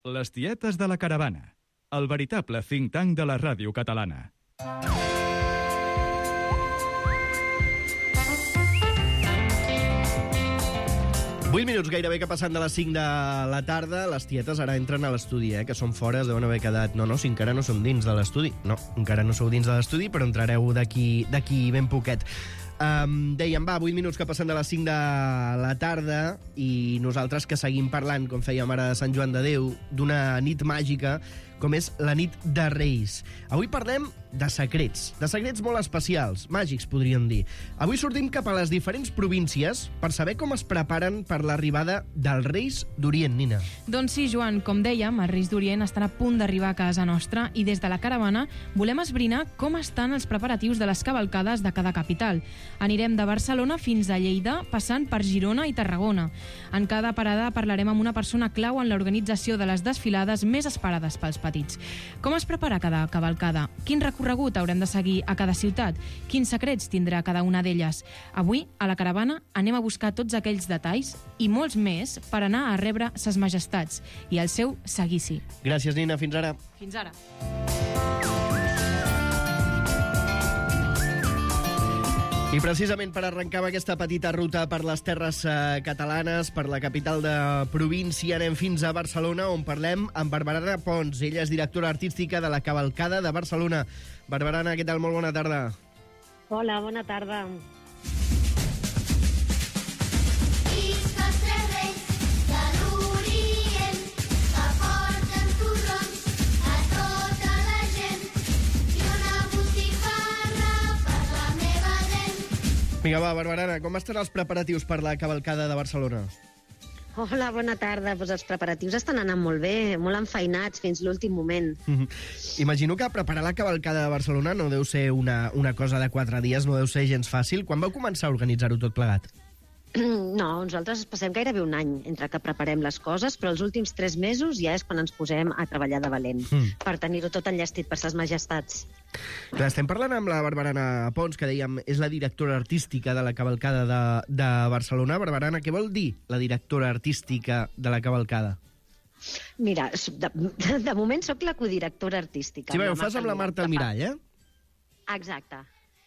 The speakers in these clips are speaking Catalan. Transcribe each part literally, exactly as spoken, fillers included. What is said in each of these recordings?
Les tietes de la caravana, el veritable think tank de la ràdio catalana. vuit minuts gairebé que passant de les cinc de la tarda. Les tietes ara entren a l'estudi, eh, que són fora, es deuen haver quedat... No, no, si encara no som dins de l'estudi. No, encara no sou dins de l'estudi, però entrareu d'aquí d'aquí ben poquet. Um, dèiem, va, vuit minuts que passen de les cinc de la tarda i nosaltres que seguim parlant, com fèiem ara de Sant Joan de Déu, d'una nit màgica com és la nit de Reis. Avui parlem de secrets, de secrets molt especials, màgics, podríem dir. Avui sortim cap a les diferents províncies per saber com es preparen per l'arribada dels Reis d'Orient, Nina. Doncs sí, Joan, com dèiem, els Reis d'Orient estan a punt d'arribar a casa nostra i des de la caravana volem esbrinar com estan els preparatius de les cavalcades de cada capital. Anirem de Barcelona fins a Lleida, passant per Girona i Tarragona. En cada parada parlarem amb una persona clau en l'organització de les desfilades més esperades pels petits. Com es prepara cada cavalcada? Quin recorregut haurem de seguir a cada ciutat? Quins secrets tindrà cada una d'elles? Avui, a la caravana, anem a buscar tots aquells detalls i molts més per anar a rebre ses majestats i el seu seguici. Gràcies, Nina. Fins ara. Fins ara. I precisament per arrencar amb aquesta petita ruta per les terres eh, catalanes, per la capital de província, anem fins a Barcelona, on parlem amb Barberana Pons. Ella és directora artística de la Cavalcada de Barcelona. Barberana, què tal? Molt bona tarda. Hola, bona tarda. Vinga, va, Barberana, com estan els preparatius per la cavalcada de Barcelona? Hola, bona tarda. Pues els preparatius estan anant molt bé, molt enfeinats fins l'últim moment. Mm-hmm. Imagino que preparar la cavalcada de Barcelona no deu ser una, una cosa de quatre dies, no deu ser gens fàcil. Quan vau començar a organitzar-ho tot plegat? No, nosaltres passem gairebé un any entre que preparem les coses, però els últims tres mesos ja és quan ens posem a treballar de valent, mm. per tenir-ho tot enllestit per ses majestats. Clar, estem parlant amb la Barberana Pons, que dèiem és la directora artística de la cavalcada de, de Barcelona. Barberana, què vol dir la directora artística de la cavalcada? Mira, de, de moment sóc la codirectora artística. Sí, bé, ho fas amb la Marta Almirall, eh? Exacte.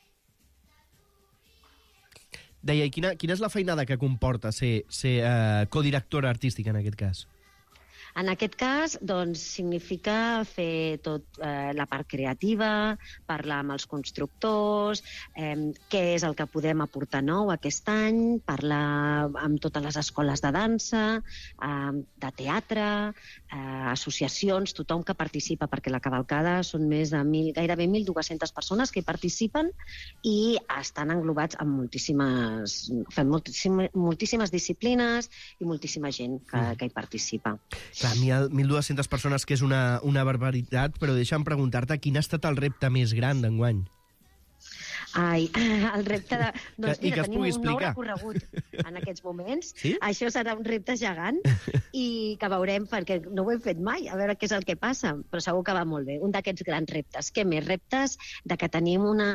Deia, i quina, quina és la feinada que comporta ser, ser uh, codirectora artística en aquest cas? En aquest cas, doncs, significa fer tot eh, la part creativa, parlar amb els constructors, eh, què és el que podem aportar nou aquest any, parlar amb totes les escoles de dansa, eh, de teatre, eh, associacions, tothom que participa, perquè la cavalcada són més de mil, gairebé mil dues-centes persones que hi participen i estan englobats en moltíssimes, fem moltíssimes, moltíssimes disciplines i moltíssima gent que, mm. que hi participa. Clar, mil dues-centes persones, que és una, una barbaritat, però deixa'm preguntar-te quin ha estat el repte més gran d'enguany? Ai, el repte de... Doncs I mira, que es tenim pugui un explicar. nou recorregut en aquests moments. Sí? Això serà un repte gegant i que veurem, perquè no ho hem fet mai, a veure què és el que passa, però segur que va molt bé. Un d'aquests grans reptes. Què més? Reptes de que tenim una...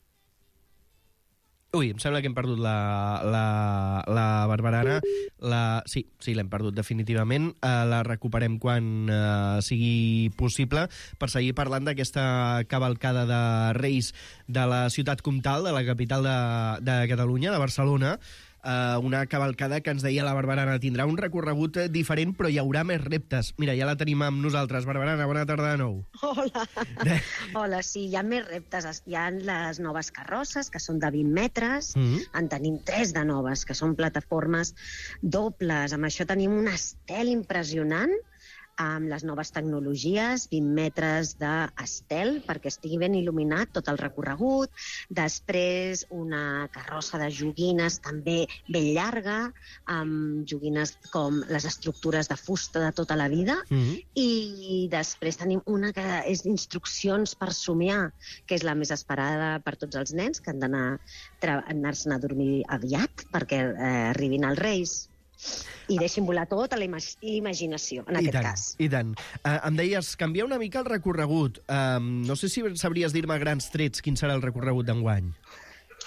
Ui, em sembla que hem perdut la, la, la Barberana. La... Sí, sí, l'hem perdut definitivament. Uh, la recuperem quan uh, sigui possible per seguir parlant d'aquesta cavalcada de Reis de la ciutat comtal, de la capital de, de Catalunya, de Barcelona. Uh, una cavalcada que ens deia la Barberana tindrà un recorregut diferent, però hi haurà més reptes. Mira, ja la tenim amb nosaltres. Barberana, bona tarda de nou. Hola. Hola, sí, hi ha més reptes. Hi ha les noves carrosses, que són de vint metres. Mm-hmm. En tenim tres de noves, que són plataformes dobles. Amb això tenim un estel impressionant, amb les noves tecnologies, vint metres d'estel perquè estigui ben il·luminat tot el recorregut. Després una carrossa de joguines també ben llarga, amb joguines com les estructures de fusta de tota la vida. Mm-hmm. I després tenim una que és d'instruccions per somiar, que és la més esperada per tots els nens, que han d'anar anar-se'n a dormir aviat perquè eh, arribin els Reis. I deixin volar tota la imaginació, en I aquest tant, cas. I tant. Uh, em deies, canviar una mica el recorregut. Uh, no sé si sabries dir-me grans trets quin serà el recorregut d'enguany.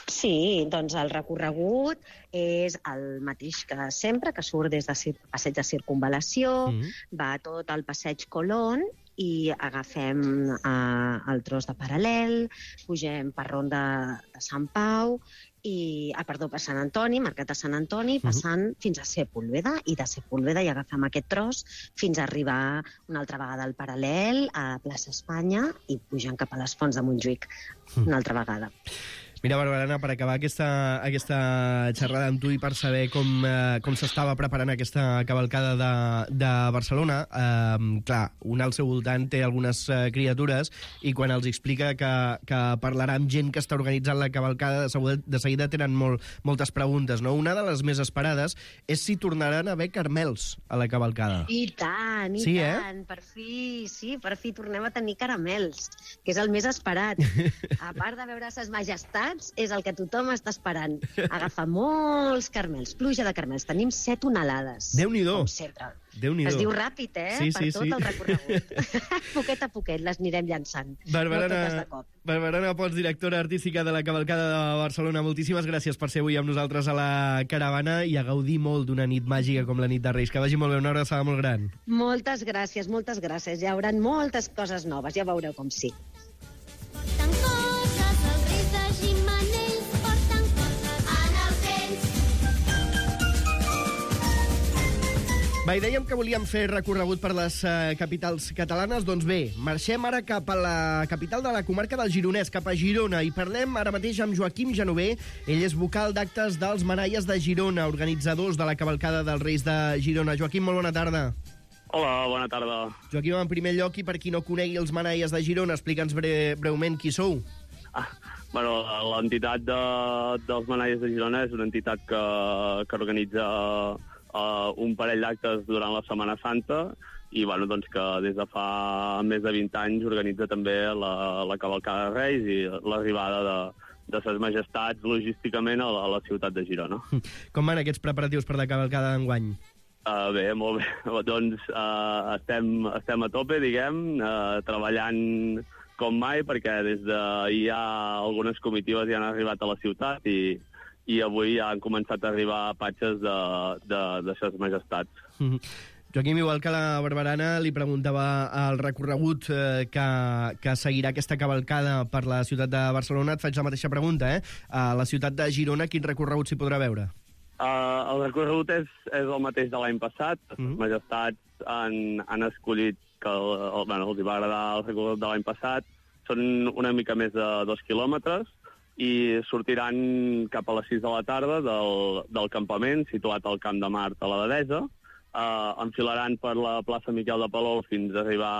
Sí, doncs el recorregut és el mateix que sempre, que surt des del passeig de Circunvalació, mm. va tot el passeig Colón i agafem eh, el tros de Paral·lel, pugem per Ronda de Sant Pau, i, ah, perdó, per Sant Antoni, Mercat de Sant Antoni, passant uh -huh. fins a Sepúlveda, i de Sepúlveda hi agafem aquest tros fins a arribar una altra vegada al Paral·lel, a Plaça Espanya, i pujant cap a les Fonts de Montjuïc una altra vegada. Mira, Barberana, per acabar aquesta, aquesta xerrada amb tu i per saber com, eh, com s'estava preparant aquesta cavalcada de, de Barcelona, eh, clar, un al seu voltant té algunes eh, criatures i quan els explica que, que parlarà amb gent que està organitzant la cavalcada, de seguida, de seguida tenen molt, moltes preguntes, no? Una de les més esperades és si tornaran a haver caramels a la cavalcada. I tant, i sí, tant, eh? per fi, sí, per fi tornem a tenir caramels, que és el més esperat. A part de veure ses majestats, és el que tothom està esperant. Agafar molts caramels, pluja de caramels. Tenim set tonelades. Déu-n'hi-do. Com sempre. Déu-n'hi-do. Es diu ràpid, eh? Sí, per sí, tot sí. el recorregut. Poquet a poquet les anirem llançant. Barberana, no totes de cop. Barberana Pons, directora artística de la Cavalcada de Barcelona. Moltíssimes gràcies per ser avui amb nosaltres a la caravana i a gaudir molt d'una nit màgica com la nit de Reis. Que vagi molt bé, una abraçada molt gran. Moltes gràcies, moltes gràcies. Hi haurà moltes coses noves, ja veureu com sí. Va, i dèiem que volíem fer recorregut per les uh, capitals catalanes. Doncs bé, marxem ara cap a la capital de la comarca del Gironès, cap a Girona, i parlem ara mateix amb Joaquim Genover. Ell és vocal d'actes dels Manaies de Girona, organitzadors de la cavalcada dels Reis de Girona. Joaquim, molt bona tarda. Hola, bona tarda. Joaquim, en primer lloc, i per qui no conegui els Manaies de Girona, explica'ns bre breument qui sou. Ah, bueno, l'entitat de, dels Manaies de Girona és una entitat que, que organitza Uh, un parell d'actes durant la Setmana Santa i bueno, doncs que des de fa més de vint anys organitza també la, la cavalcada de Reis i l'arribada de, de ses majestats logísticament a la, a la ciutat de Girona. Com van aquests preparatius per la cavalcada d'enguany? Uh, bé, molt bé. Doncs uh, estem, estem a tope, diguem, uh, treballant com mai, perquè des d'ahir ja algunes comitives ja han arribat a la ciutat i i avui ja han començat a arribar patxes de, de, de ses majestats. Mm -hmm. Joaquim, igual que la Barberana, li preguntava el recorregut eh, que, que seguirà aquesta cavalcada per la ciutat de Barcelona. Et faig la mateixa pregunta, eh? A la ciutat de Girona, quin recorregut s'hi podrà veure? Uh, el recorregut és, és el mateix de l'any passat. Mm -hmm. Les majestats han, han escollit que el, el, bueno, els va agradar el recorregut de l'any passat. Són una mica més de dos quilòmetres, i sortiran cap a les sis de la tarda del, del campament, situat al Camp de Mart a la Devesa, uh, enfilaran per la plaça Miquel de Palol fins a arribar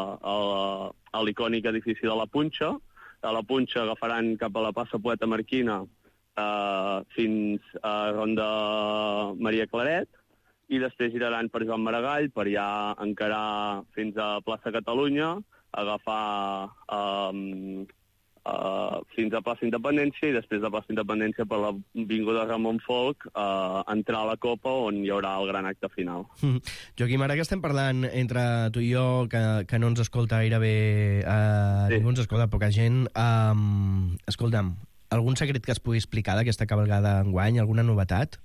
a, a l'icònic edifici de la Punxa. A la Punxa agafaran cap a la plaça Poeta Marquina uh, fins a Ronda Maria Claret, i després giraran per Joan Maragall per ja encarar fins a plaça Catalunya, agafar Um, Uh, fins a plaça Independència i després de plaça Independència per l'avinguda Ramon Folch uh, entrar a la Copa on hi haurà el gran acte final. Mm. Joaquim, ara que estem parlant entre tu i jo, que, que no ens escolta gairebé uh, sí. ningú ens escolta, poca gent, um, escolta'm, algun secret que es pugui explicar d'aquesta cavalcada enguany, alguna novetat?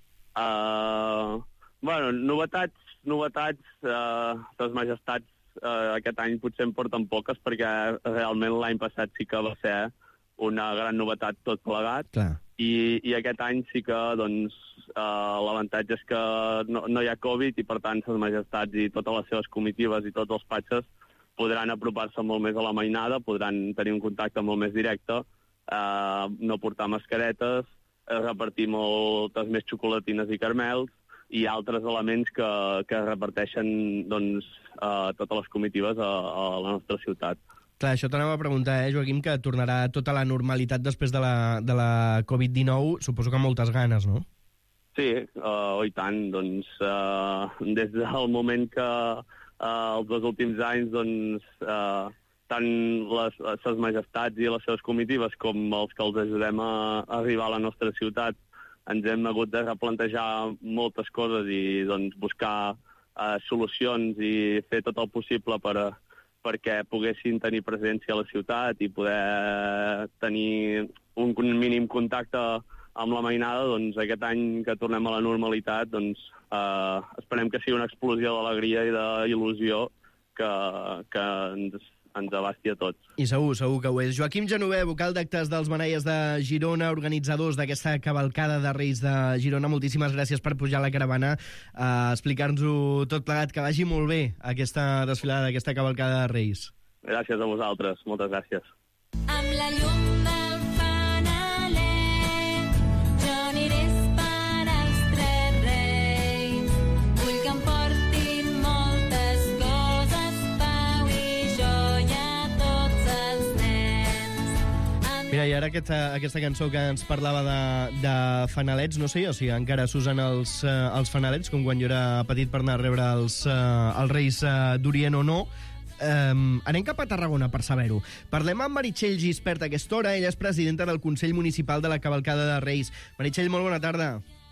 Uh, bueno, novetats, novetats, uh, les majestats Uh, aquest any potser en porten poques perquè realment l'any passat sí que va ser una gran novetat tot plegat. Clar. I, i aquest any sí que doncs, uh, l'avantatge és que no, no hi ha Covid i per tant les majestats i totes les seves comitives i tots els patxes podran apropar-se molt més a la mainada, podran tenir un contacte molt més directe, uh, no portar mascaretes, uh, repartir moltes més xocolatines i caramels i altres elements que, que reparteixen doncs, uh, totes les comitives a, a la nostra ciutat. Clar, això t'anava a preguntar, eh, Joaquim, que tornarà tota la normalitat després de la, de la Covid dinou, suposo que amb moltes ganes, no? Sí, uh, oh, i tant. Doncs, uh, des del moment que uh, els dos últims anys doncs, uh, tant les, les majestats i les seves comitives com els que els ajudem a, a arribar a la nostra ciutat ens hem hagut de replantejar moltes coses i doncs, buscar uh, solucions i fer tot el possible per, perquè poguessin tenir presència a la ciutat i poder tenir un mínim contacte amb la mainada, doncs aquest any que tornem a la normalitat, doncs eh, esperem que sigui una explosió d'alegria i d'il·lusió que, que ens, ens abasti a tots. I segur, segur que ho és. Joaquim Genover, vocal d'actes dels Manaies de Girona, organitzadors d'aquesta cavalcada de Reis de Girona, moltíssimes gràcies per pujar a la caravana a explicar-nos-ho tot plegat. Que vagi molt bé aquesta desfilada, aquesta cavalcada de Reis. Gràcies a vosaltres, moltes gràcies. Amb la llum del fanalet, jo aniré a esperar els tres reis. Vull que em portin moltes coses, pau i joia a tots els nens. Mira, i ara aquesta, aquesta cançó que ens parlava de, de fanalets, no sé jo si encara s'usen els, uh, els fanalets, com quan jo era petit per anar a rebre els, uh, els Reis uh, d'Orient o no. Um, anem cap a Tarragona per saber-ho. Parlem amb Meritxell Gispert a aquesta hora. Ella és presidenta del Consell Municipal de la Cavalcada de Reis. Meritxell, molt bona tarda.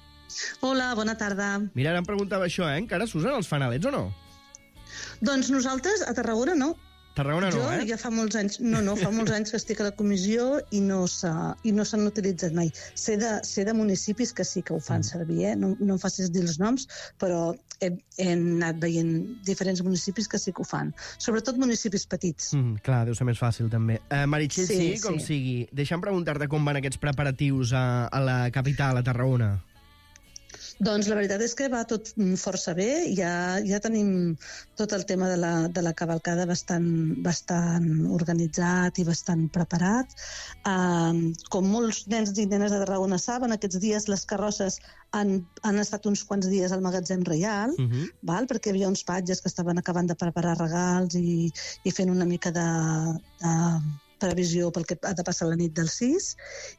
Hola, bona tarda. Mira, ara em preguntava això, eh? Encara s'usen els fanalets o no? Doncs nosaltres a Tarragona no. Tarragona no, jo, eh? Jo ja fa molts anys, no, no, fa molts anys que estic a la comissió i no s'han utilitzat mai. Sé de, sé de municipis que sí que ho fan servir, eh? No, no em facis dir els noms, però he, he anat veient diferents municipis que sí que ho fan. Sobretot municipis petits. Mm, clar, deu ser més fàcil, també. Uh, Meritxell, sí, sí, com sí. sigui. Deixa'm preguntar-te com van aquests preparatius a, a la capital, a Tarragona. Doncs la veritat és que va tot força bé, ja, ja tenim tot el tema de la, de la cavalcada bastant, bastant organitzat i bastant preparat. Um, com molts nens i nenes de Tarragona saben, aquests dies les carrosses han, han estat uns quants dies al magatzem reial, uh-huh. val? Perquè hi havia uns patges que estaven acabant de preparar regals i, i fent una mica de... de previsió pel que ha de passar la nit del sis,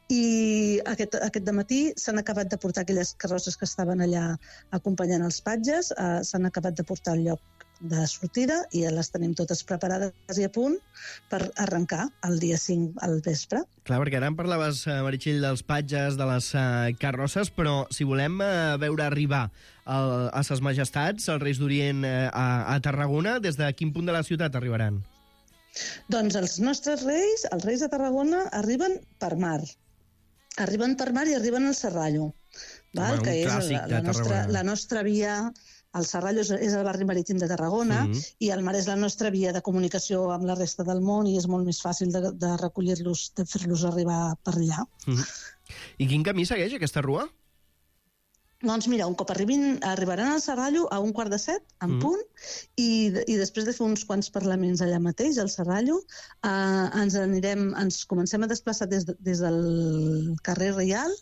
i aquest, aquest dematí s'han acabat de portar aquelles carrosses que estaven allà acompanyant els patges, eh, s'han acabat de portar al lloc de sortida i ja les tenim totes preparades i a punt per arrencar el dia cinc al vespre. Clar, perquè ara em parlaves, Meritxell, dels patges, de les uh, carrosses, però si volem uh, veure arribar el, a ses majestats, els Reis d'Orient uh, a, a Tarragona, des de quin punt de la ciutat arribaran? Doncs els nostres reis, els reis de Tarragona, arriben per mar. Arriben per mar i arriben al Serrallo, val? Bueno, que és la, la, nostra, la nostra via... El Serrallo és el barri marítim de Tarragona mm-hmm. i el mar és la nostra via de comunicació amb la resta del món i és molt més fàcil de, de recollir-los, de fer-los arribar per allà. Mm-hmm. I quin camí segueix aquesta rua? Doncs mira, un cop arribin, arribaran al Serrallo a un quart de set, en mm. punt, i, i després de fer uns quants parlaments allà mateix, al Serrallo, eh, ens anirem, ens comencem a desplaçar des, de, des del carrer Reial,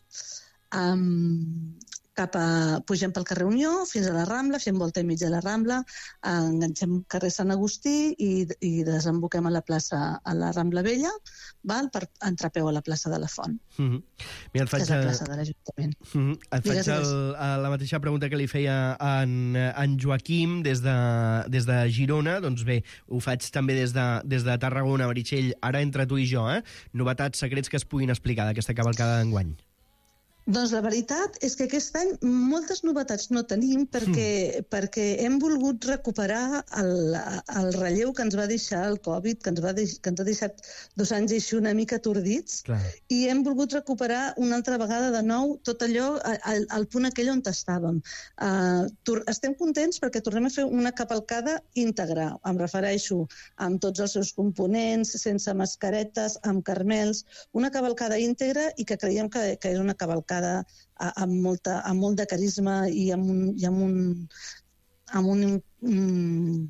um, cap a, pugem pel carrer Unió, fins a la Rambla, fem volta i mitja a la Rambla, enganxem carrer Sant Agustí i, i desemboquem a la plaça, a la Rambla Vella, val? Per entrar a peu a la plaça de la Font, mm-hmm. Mira, faig, que és la plaça de l'Ajuntament. Mm-hmm. Et faig digues, el, la mateixa pregunta que li feia en, en Joaquim des de, des de Girona. Doncs bé, ho faig també des de, des de Tarragona. Meritxell, ara entre tu i jo, eh? Novetats, secrets que es puguin explicar d'aquesta cavalcada d'enguany. Doncs la veritat és que aquest any moltes novetats no tenim perquè, mm. perquè hem volgut recuperar el, el relleu que ens va deixar el Covid, que ens, va deix, que ens ha deixat dos anys així una mica atordits, Clar. I hem volgut recuperar una altra vegada de nou tot allò al, al punt aquell on estàvem. Uh, tor- estem contents perquè tornem a fer una cavalcada íntegra, em refereixo amb tots els seus components, sense mascaretes, amb carmels, una cavalcada íntegra i que creiem que, que és una cavalcada amb, molta, amb molt de carisma i amb un, i amb un, amb un, mm,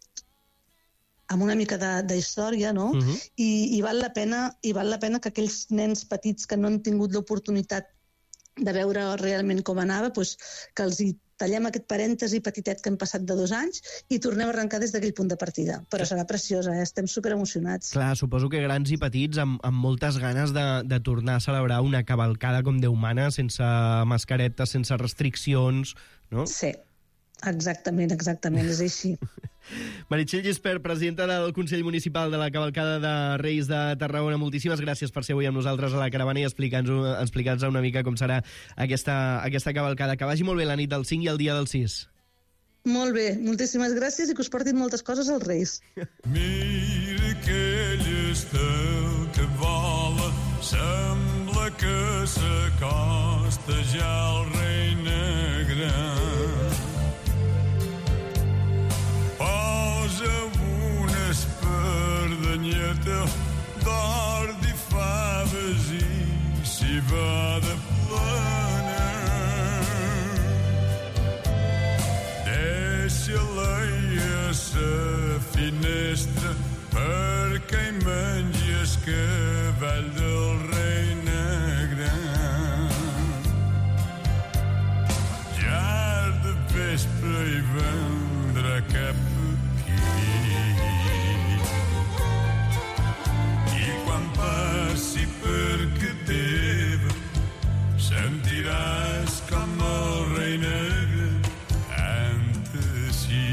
amb una mica de, de història, no? Uh-huh. I, i, val la pena, i val la pena que aquells nens petits que no han tingut l'oportunitat de veure realment com anava, doncs, que els hi tallem aquest parèntesi petitet que hem passat de dos anys i tornem a arrencar des d'aquell punt de partida. Però serà preciosa, eh? Estem superemocionats. Clar, suposo que grans i petits amb, amb moltes ganes de, de tornar a celebrar una cavalcada com Déu mana, sense mascaretes, sense restriccions, no? Sí, exactament, exactament, és així. Meritxell Gispert, presidenta del Consell Municipal de la Cavalcada de Reis de Tarragona, moltíssimes gràcies per ser avui amb nosaltres a la caravana i explicar-nos explicar una mica com serà aquesta, aquesta cavalcada. Que vagi molt bé la nit del cinc i el dia del sis. Molt bé, moltíssimes gràcies i que us portin moltes coses als Reis. Mira aquell estel que vola, sembla que s'acosta ja el rei negre. Posa una espardanyeta d'or i faves i s'hi va de plena. Deixa-la a sa finestra perquè hi mengi el cavall del rei negre. Ja de vespre hi vendrà cap aquí i quan passi perquè teva sentiràs com el rei negre canta així.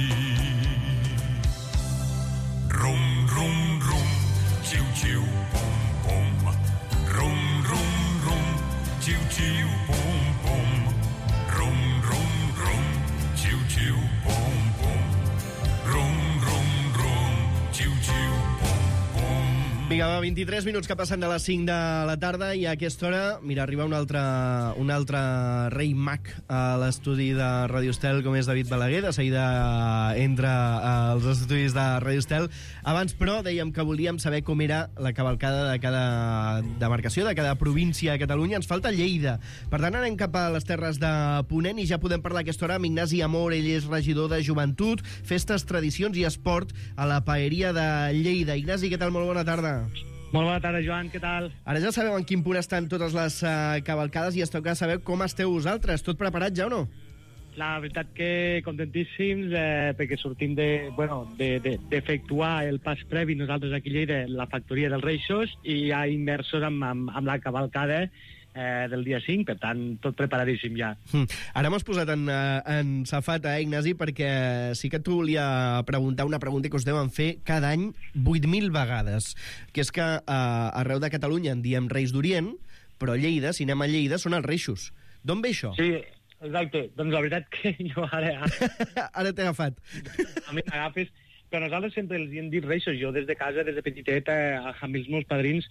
Rum, rum, rum, xiu, xiu, pum, pum. Rum, rum, rum, xiu, xiu, pum, pum. Rum, rum, rum, xiu, xiu, pum, pum. Rum, rum, rum, xiu, xiu, pum, pum. Vinga, va, vint-i-tres minuts que passen de les cinc de la tarda i a aquesta hora, mira, arriba un altre, un altre rei mag a l'estudi de Radio Estel, com és David Balaguer. De seguida entra als estudis de Radio Estel. Abans, però, dèiem que volíem saber com era la cavalcada de cada demarcació, de cada província de Catalunya. Ens falta Lleida. Per tant, anem cap a les terres de Ponent i ja podem parlar a aquesta hora amb Ignasi Amor. Ell és regidor de Joventut, Festes, Tradicions i Esport a la Paeria de Lleida. Ignasi, què tal? Molt bona tarda. Molt bona tarda, Joan, què tal? Ara ja sabeu en quin punt estan totes les uh, cavalcades i es toca saber com esteu vosaltres. Tot preparat ja o no? La veritat que contentíssims eh, perquè sortim de, bueno, de, de, d'efectuar el pas previ nosaltres aquí a Lleida, la factoria dels Reixos, i ja immersos amb, amb, amb la cavalcada eh, del dia cinc, per tant, tot preparadíssim ja. Mm. Ara m'has posat en, en safata, eh, Ignasi, perquè sí que t'ho volia preguntar una pregunta que us deuen fer cada any vuit mil vegades, que és que eh, arreu de Catalunya en diem Reis d'Orient, però a Lleida, si anem a Lleida, són els Reixos. D'on ve això? Sí, exacte. Doncs la veritat que jo ara... Ara t'he agafat. A mi m'agafes... Però nosaltres sempre els hem dit Reixos. Jo des de casa, des de petitet, eh, amb els meus padrins,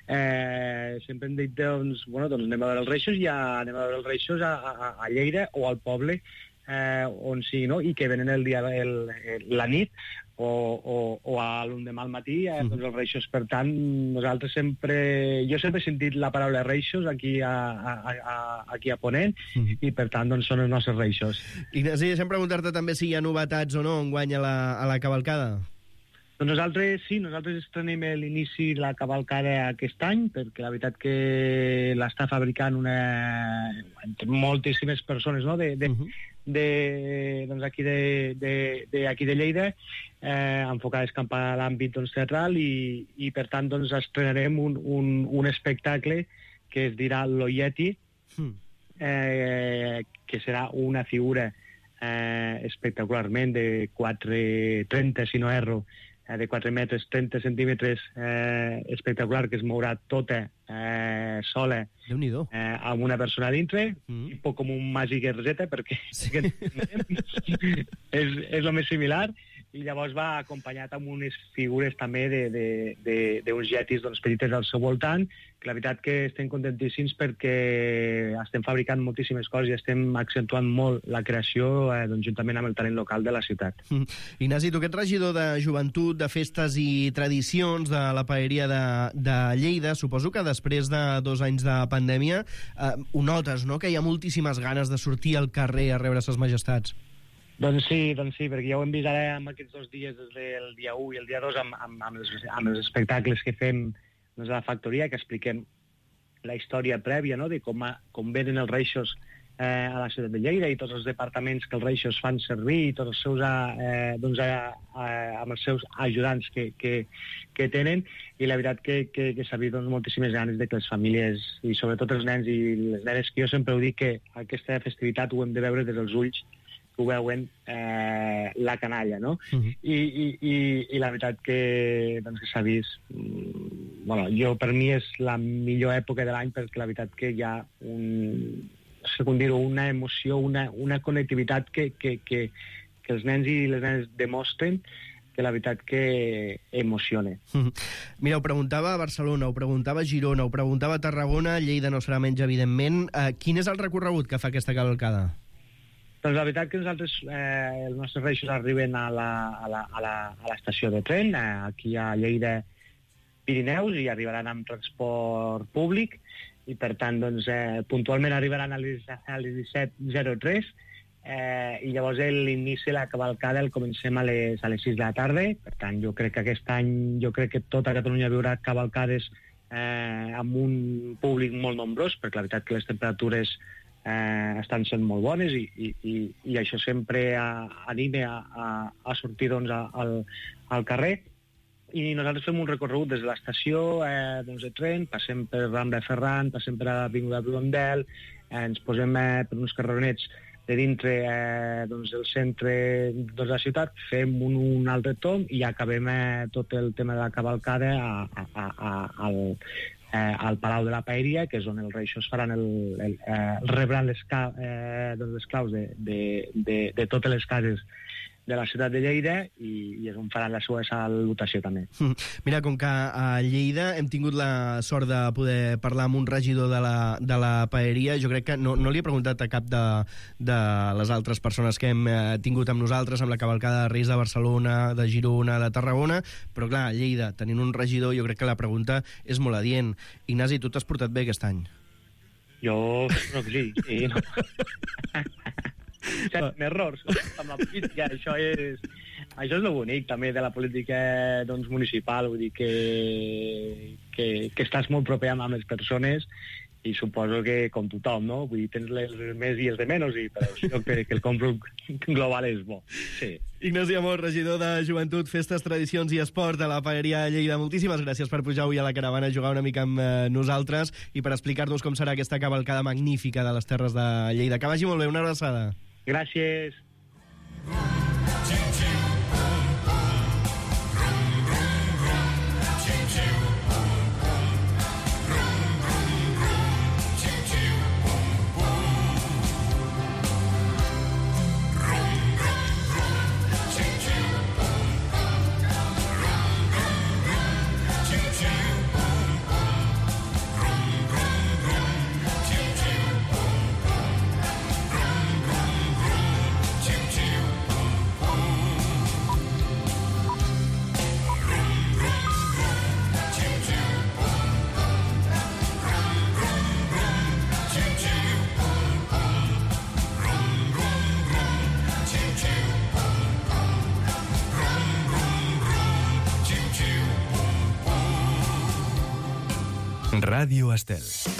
eh, sempre hem dit, doncs, bueno, doncs anem a veure els Reixos i ja anem a veure els Reixos a, a, a Lleida o al poble, eh, on sí, no? I que venen el dia, el, el, la nit o, o, o a l'endemà al matí, eh, doncs els Reixos. Per tant, nosaltres sempre... Jo sempre he sentit la paraula Reixos aquí a, a, a, aquí a Ponent, mm-hmm. i per tant, doncs, són els nostres Reixos. Ignasi, deixa'm preguntar-te també si hi ha novetats o no enguany a la, a la cavalcada. Doncs nosaltres, sí, nosaltres estrenem l'inici de la cavalcada aquest any, perquè la veritat que l'està fabricant una... moltíssimes persones, no?, de... de uh-huh. de, doncs aquí de, de, de, aquí de Lleida, eh, enfocades cap a l'àmbit, doncs, teatral, i, i per tant, doncs, estrenarem un, un, un espectacle que es dirà Lo Yeti, mm. eh, que serà una figura eh, espectacularment de quatre trenta, si no erro, eh, de quatre metres, trenta centímetres, eh, espectacular, que es mourà tota eh, sola, eh, amb una persona dintre, mm. i poc com un màgic Rosetta, perquè sí. és, és el més similar, i llavors va acompanyat amb unes figures també d'uns yetis, doncs, petites al seu voltant, que la veritat que estem contentíssims perquè estem fabricant moltíssimes coses i estem accentuant molt la creació, eh, doncs, juntament amb el talent local de la ciutat. Mm. Ignasi, tu que ets regidor de Joventut, de Festes i Tradicions de la Paeria de, de Lleida, suposo que després de dos anys de pandèmia eh, ho notes, no?, que hi ha moltíssimes ganes de sortir al carrer a rebre ses majestats. Doncs sí, doncs sí, perquè ja ho hem vist ara amb aquests dos dies, des del dia u i el dia dos, amb, amb, amb, els, amb els espectacles que fem, doncs, a la factoria, que expliquem la història prèvia, no?, de com, a, com venen els Reixos eh, a la ciutat de Lleida i tots els departaments que els Reixos fan servir i tots els seus, eh, doncs, a, a, amb els seus ajudants que, que, que tenen, i la veritat que, que, que s'ha vist, doncs, moltíssimes ganes de que les famílies, i sobretot els nens i les nenes, que jo sempre ho dic, que aquesta festivitat ho hem de veure des dels ulls que ho veuen eh, la canalla, no? Uh-huh. I, i, i, i la veritat que, doncs, que s'ha vist... Mm, bueno, jo, per mi és la millor època de l'any, perquè la veritat que hi ha un... no sé com dir-ho, una emoció, una, una connectivitat que, que, que, que els nens i les nenes demostren que la veritat que emociona. Mira, ho preguntava a Barcelona, ho preguntava a Girona, ho preguntava a Tarragona, Lleida no serà menys, evidentment. Uh, quin és el recorregut que fa aquesta cavalcada? Doncs la veritat que nosaltres, eh, els nostres reixos arriben a la, a la, a la, a l'estació de tren, eh, aquí a Lleida Pirineus, i arribaran amb transport públic, i per tant, doncs, eh, puntualment arribaran a les, a les disset zero tres, Eh, i llavors l'inici de la cavalcada el comencem a les, a les sis de la tarda. Per tant, jo crec que aquest any jo crec que tota Catalunya viurà cavalcades eh, amb un públic molt nombrós, perquè la veritat que les temperatures eh, estan sent molt bones i, i, i, i això sempre a, anima a, a, a sortir doncs, a, al, al carrer. I nosaltres fem un recorregut des de l'estació eh, doncs de tren, passem per Rambla de Ferran, passem per l'Avinguda Blondel, eh, ens posem eh, per uns carrerons de dintre eh, doncs, del centre de la ciutat, fem un, un altre tom i acabem eh, tot el tema de la cavalcada a, a, a, a, al, eh, al Palau de la Paeria, que és on els reixos faran el, el, eh, rebran les, ca, eh, doncs les claus de, de, de, de totes les cases de la ciutat de Lleida i, i és on faran la seva salutació també. Mira, com que a Lleida hem tingut la sort de poder parlar amb un regidor de la, de la paeria, jo crec que no, no li he preguntat a cap de, de les altres persones que hem eh, tingut amb nosaltres, amb la cavalcada de Reis de Barcelona, de Girona, de Tarragona, però clar, a Lleida, tenint un regidor, jo crec que la pregunta és molt adient. Ignasi, tu t'has portat bé aquest any? Jo no que sí, sí, no. Set errors amb la política, això és això és el bonic també de la política doncs, municipal, vull dir que, que, que estàs molt proper amb les persones i suposo que com tothom, no? Vull dir, tens els més i els de menys, i però jo crec que el còmput global és bo. Sí. Ignasi Amor, regidor de Joventut, Festes, Tradicions i Esport de la Paeria Lleida, moltíssimes gràcies per pujar avui a la caravana, jugar una mica amb eh, nosaltres i per explicar-nos com serà aquesta cavalcada magnífica de les Terres de Lleida. Que vagi molt bé, una abraçada. Gràcies. Ràdio Estel.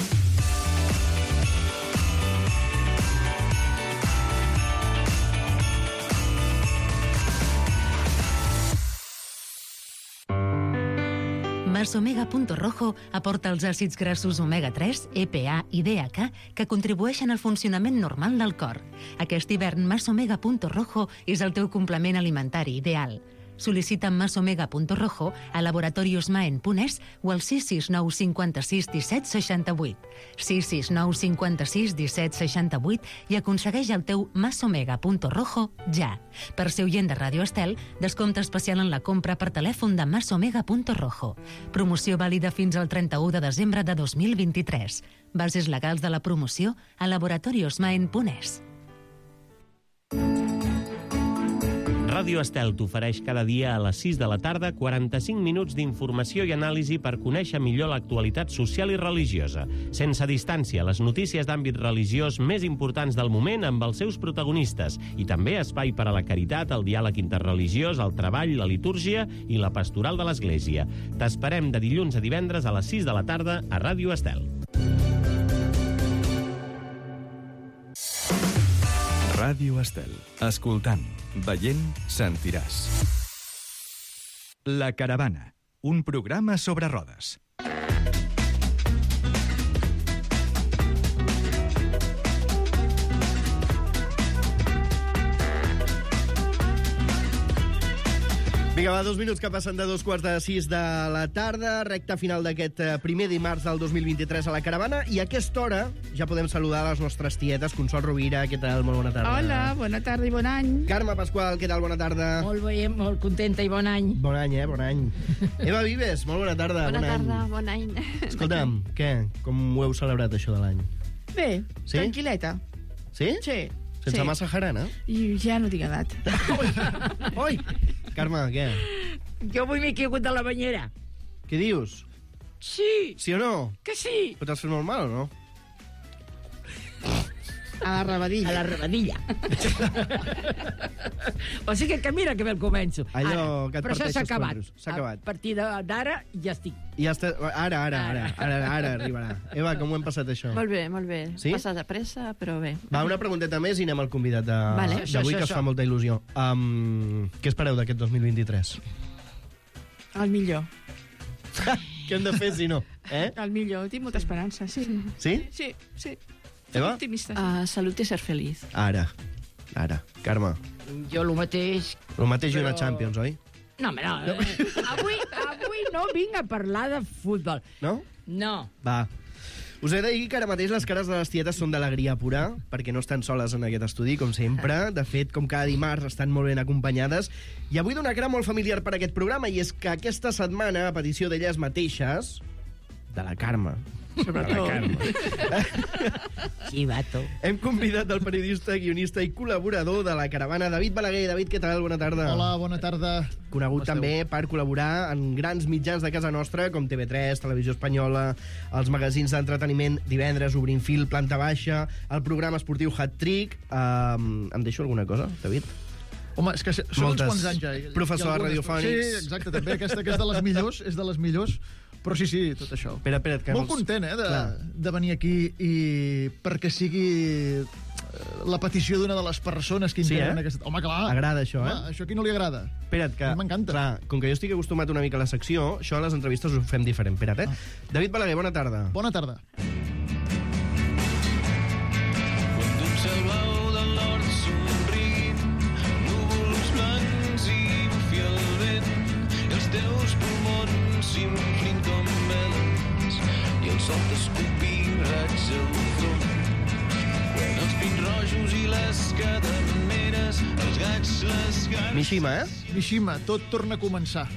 Masomega Punto Rojo aporta els àcids grassos omega tres, E P A i D H A que contribueixen al funcionament normal del cor. Aquest hivern, Masomega Punto Rojo és el teu complement alimentari ideal. Sol·licita Masomega Punto Rojo a Laboratorios Maen Punès o al sis sis nou cinquanta-sis disset seixanta-vuit. sis sis nou cinquanta-sis disset seixanta-vuit i aconsegueix el teu Masomega Punto Rojo ja. Per ser oient de Ràdio Estel, descompte especial en la compra per telèfon de Masomega Punto Rojo. Promoció vàlida fins al trenta-u de desembre de dos mil vint-i-tres. Bases legals de la promoció a Laboratorios Maen Punès. Ràdio Estel t'ofereix cada dia a les sis de la tarda quaranta-cinc minuts d'informació i anàlisi per conèixer millor l'actualitat social i religiosa. Sense distància, les notícies d'àmbit religiós més importants del moment amb els seus protagonistes i també espai per a la caritat, el diàleg interreligiós, el treball, la litúrgia i la pastoral de l'Església. T'esperem de dilluns a divendres a les sis de la tarda a Ràdio Estel. Ràdio Estel. Escoltant, veient, sentiràs. La Caravana, un programa sobre rodes. Vinga, Vinga, va, dos minuts que passen de dos quarts de sis de la tarda, recta final d'aquest eh, primer dimarts del dos mil vint-i-tres a la Caravana, i a aquesta hora ja podem saludar les nostres tietes. Consol Rovira, què tal? Molt bona tarda. Hola, bona tarda i bon any. Carme Pasqual, què tal? Bona tarda. Molt bé, molt contenta i bon any. Bon any, eh? Bon any. Eva Vives, molt bona tarda. Bona bon tarda, any. bon any. Escolta'm, què? Com ho heu celebrat, això de l'any? Bé, Sí? tranquil·leta. Sí? Sí. Sense sí. massa jarana? I ja no tinc edat. Oi! Carme, què? Jo avui m'he caigut de la banyera. Què dius? Sí. Sí o no? Que sí. Però t'has fet molt mal, o no? A la rebadilla. A la rebadilla. O sigui que mira que bé el començo. Allò que et però això parteixes s'ha acabat. quadros. S'ha acabat. A partir de- d'ara ja estic. Ja està... Ara, ara, ara, ara, ara arribarà. Eva, com ho hem passat, això? Molt bé, molt bé. Sí? Passat de pressa, però bé. Va, una pregunteta més i anem al convidat de- Vale. d'avui, Això, que això, us fa això. molta il·lusió. Um, què espereu d'aquest dos mil vint-i-tres? El millor. Què hem de fer si no? Eh? El millor. Tinc molta esperança, sí. Sí? Sí, sí. Eva? Optimista. Uh, salut i ser feliç. Ara, ara. Carme, Jo el mateix... el mateix i una Però- Champions, oi? No, home, no. Eh, avui, avui no vinc a parlar de futbol. No? No. Va. Us he de dir que ara mateix les cares de les tietes són d'alegria pura, perquè no estan soles en aquest estudi, com sempre. De fet, com cada dimarts, estan molt ben acompanyades. I avui d'una cara molt familiar per a aquest programa, i és que aquesta setmana, a petició d'elles mateixes, de la Carme, Sobretot. Chivato. hem convidat el periodista, guionista i col·laborador de la Caravana, David Balaguer. David, què tal? Bona tarda. Hola, bona tarda. Conegut Com també esteu? per col·laborar en grans mitjans de casa nostra, com T V tres, Televisió Espanyola, els magazins d'entreteniment Divendres, Obrint Fil, Planta Baixa, el programa esportiu Hat Trick. Um, em deixo alguna cosa, David? Home, és que són Moltes. uns quants anys ja. I- Professor i algunes- radiofònics. Sí, exacte, també. Aquesta que és de les millors, és de les millors. Però sí, sí, tot això. Espera, espera, que Molt els- content, eh, de, Clar. de venir aquí i perquè sigui eh, la petició d'una de les persones que Sí, integren eh? aquesta... Home, clar. Agrada això, eh? Home, això a qui no li agrada? Espera't, que... A mi m'encanta. Clar, com que jo estic acostumat una mica a la secció, això a les entrevistes ho fem diferent. Espera't, eh? Ah. David Balaguer, bona tarda. Bona tarda. Quan d'un cel blau del nord somriguin núvols blancs i bufi el vent i els teus pulmons s'inflin com velens i el sol t'escopir raig al front. Quan els pins rojos i les caderneres, els gats, les garces... Mishima, eh? Mishima, tot torna a començar.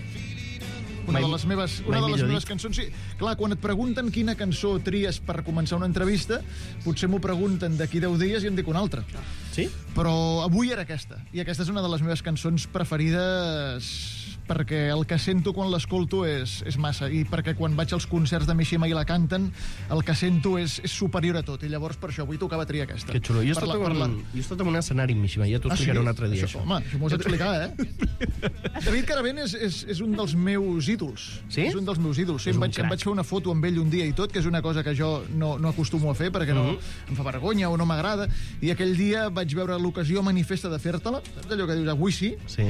Una Mai- de les meves, mai una de les millor meves dit. cançons... Sí, clar, quan et pregunten quina cançó tries per començar una entrevista, potser m'ho pregunten d'aquí deu dies i en dic una altra. Sí? Però avui era aquesta. I aquesta és una de les meves cançons preferides perquè el que sento quan l'escolto és, és massa. I perquè quan vaig als concerts de Mishima i la canten, el que sento és, és superior a tot. I llavors per això avui tocava triar aquesta. Que xulo. Jo he Per estat, la- per en, la- jo he estat en un escenari amb Mishima, ja t'ho Ah, sí? explicaré un altre dia, Això, això. home, això m'ho has d'explicar, eh? David Caravent és, és, és un dels meus ídols. Sí? És un dels meus ídols. Sí, És em, un vaig, em crac. vaig fer una foto amb ell un dia i tot, que és una cosa que jo no, no acostumo a fer perquè no, Mhm. em fa vergonya o no m'agrada. I aquell dia vaig veure l'ocasió manifesta de fer-te-la, saps allò que dius, avui sí, Sí?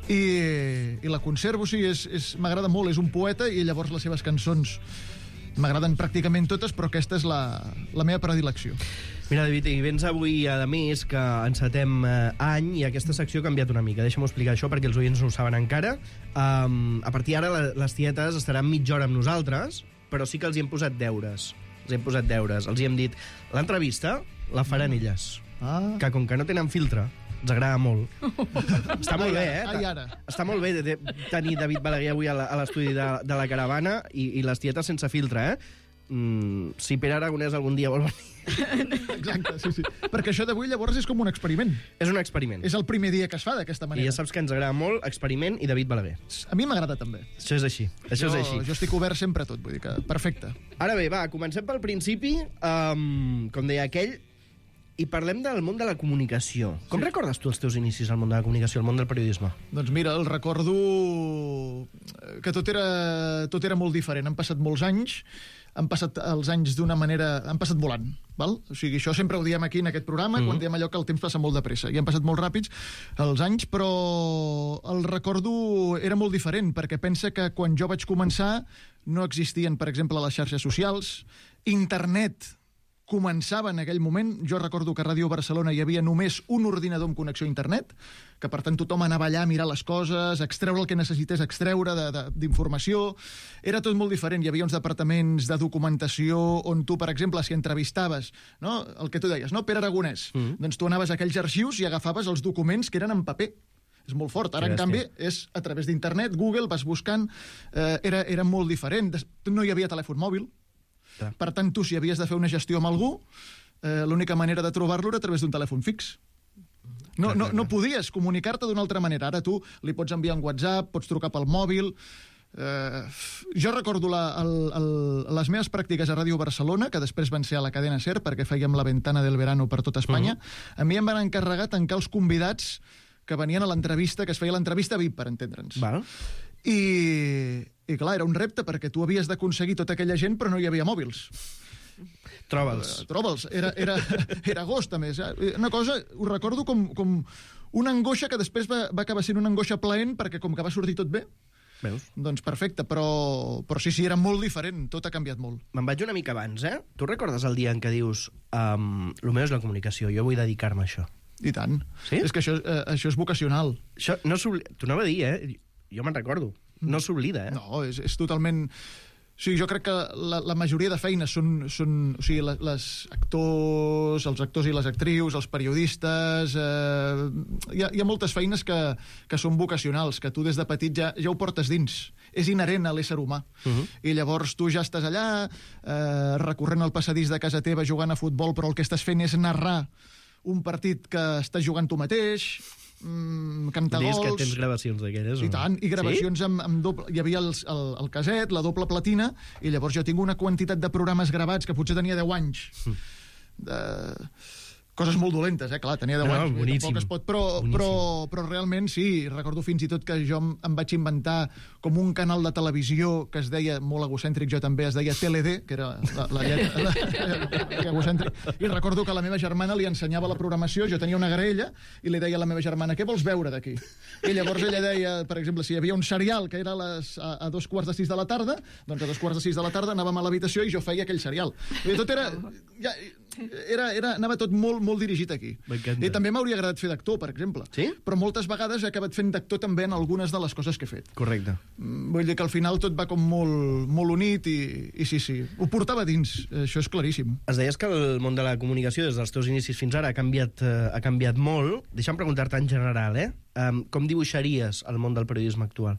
i, i la conservo, sí, és, és, m'agrada molt, és un poeta i llavors les seves cançons m'agraden pràcticament totes, però aquesta és la, la meva predilecció. Mira, David, i vens avui, a més, que encetem eh, any i aquesta secció ha canviat una mica. Deixa'm explicar això perquè els oients no ho saben encara. Um, a partir d'ara, la- les tietes estaran mitja hora amb nosaltres, però sí que els hi hem posat deures. Els hem posat deures. Els hi hem dit, l'entrevista la faran elles. Ah. Que com que no tenen filtre, ens agrada molt. Està molt bé, eh? Ai, ara. Està molt bé de- de tenir David Balaguer avui a la- a l'estudi de, de la Caravana i, i les tietes sense filtre, eh? Mm, si Pere Aragonès algun dia vol venir... Exacte, sí, sí. Perquè això d'avui llavors és com un experiment. És un experiment. És el primer dia que es fa d'aquesta I manera. ja saps que ens agrada molt Experiment i David Balaguer. A mi m'agrada també. Això és així. Això jo, és així. Jo estic obert sempre a tot, vull dir que perfecte. Ara bé, va, comencem pel principi, um, com deia aquell, i parlem del món de la comunicació. Com sí. recordes tu els teus inicis al món de la comunicació, al món del periodisme? Doncs mira, el recordo que tot era, tot era molt diferent. Han passat molts anys, han passat els anys d'una manera... han passat volant, val? O sigui, això sempre ho diem aquí en aquest programa, mm. quan diem allò que el temps passa molt de pressa. I han passat molt ràpids els anys, però el recordo era molt diferent, perquè pensa que quan jo vaig començar no existien, per exemple, les xarxes socials, internet començava en aquell moment. Jo recordo que a Ràdio Barcelona hi havia només un ordinador amb connexió a internet, que per tant tothom anava allà a mirar les coses, a extreure el que necessités extreure de, de, d'informació. Era tot molt diferent. Hi havia uns departaments de documentació on tu, per exemple, si entrevistaves, no? El que tu deies, no? Pere Aragonès, mm. doncs tu anaves a aquells arxius i agafaves els documents que eren en paper. És molt fort. Ara, en canvi, és a través d'internet, Google, vas buscant, eh, era, era molt diferent. No hi havia telèfon mòbil. Ja. Per tant, tu, si havies de fer una gestió amb algú, eh, l'única manera de trobar-lo era a través d'un telèfon fix. No, no, no podies comunicar-te d'una altra manera. Ara tu li pots enviar un WhatsApp, pots trucar pel mòbil. Eh, jo recordo la, el, el, les meves pràctiques a Ràdio Barcelona, que després van ser a la cadena SER, perquè fèiem la ventana del verano per tot Espanya. Uh-huh. A mi em van encarregar tancar els convidats que venien a l'entrevista, que es feia l'entrevista V I P, per entendre'ns. Val. I, I clar, era un repte, perquè tu havies d'aconseguir tota aquella gent, però no hi havia mòbils. Troba'ls. Uh, Troba'ls. Era, era, era agost, a més. Una cosa, ho recordo com, com una angoixa que després va, va acabar sent una angoixa plaent, perquè com que va sortir tot bé, veus? Doncs perfecte, però, però sí, sí, era molt diferent, tot ha canviat molt. Me'n vaig una mica abans, eh? Tu recordes el dia en què dius um, el meu és la comunicació, jo vull dedicar-me a això? I tant. Sí? És que això, eh, això és vocacional. Això no s'oblida... T'ho anava a dir, eh? Jo me'n recordo. No s'oblida, eh? No, és, és totalment... O sigui, jo crec que la, la majoria de feines són... són o sigui, les, les actors, els actors i les actrius, els periodistes... Eh, hi, ha, hi ha moltes feines que, que són vocacionals, que tu des de petit ja, ja ho portes dins. És inherent a l'ésser humà. Uh-huh. I llavors tu ja estàs allà, eh, recorrent el passadís de casa teva, jugant a futbol, però el que estàs fent és narrar un partit que estàs jugant tu mateix, mm, cantar Dius gols... que tens gravacions d'aquelles? I tant, i gravacions sí? amb, amb doble... Hi havia el, el, el caset, la doble platina, i llavors jo tinc una quantitat de programes gravats que potser tenia deu anys. Mm. De... Coses molt dolentes, eh? Clar, tenia deu no, anys. Boníssim. Es pot, però, però, però realment sí, recordo fins i tot que jo em, em vaig inventar com un canal de televisió que es deia, molt egocèntric jo també, es deia T L D, que era la, la lletra la, la, egocèntric, i recordo que a la meva germana li ensenyava la programació, jo tenia una graella, i li deia a la meva germana, què vols veure d'aquí? I llavors ella deia, per exemple, si hi havia un serial que era a, les, a, a dos quarts de sis de la tarda, doncs a dos quarts de sis de la tarda anàvem a l'habitació i jo feia aquell serial. I tot era... Ja, era, era, anava tot molt, molt dirigit aquí. I també m'hauria agradat fer d'actor, per exemple. Sí? Però moltes vegades he acabat fent d'actor també en algunes de les coses que he fet. Correcte. Vull dir que al final tot va com molt, molt unit i, i sí, sí, ho portava dins, això és claríssim. Es deies que el món de la comunicació des dels teus inicis fins ara ha canviat, eh, ha canviat molt. Deixa'm preguntar-te en general, eh? Um, com dibuixaries el món del periodisme actual?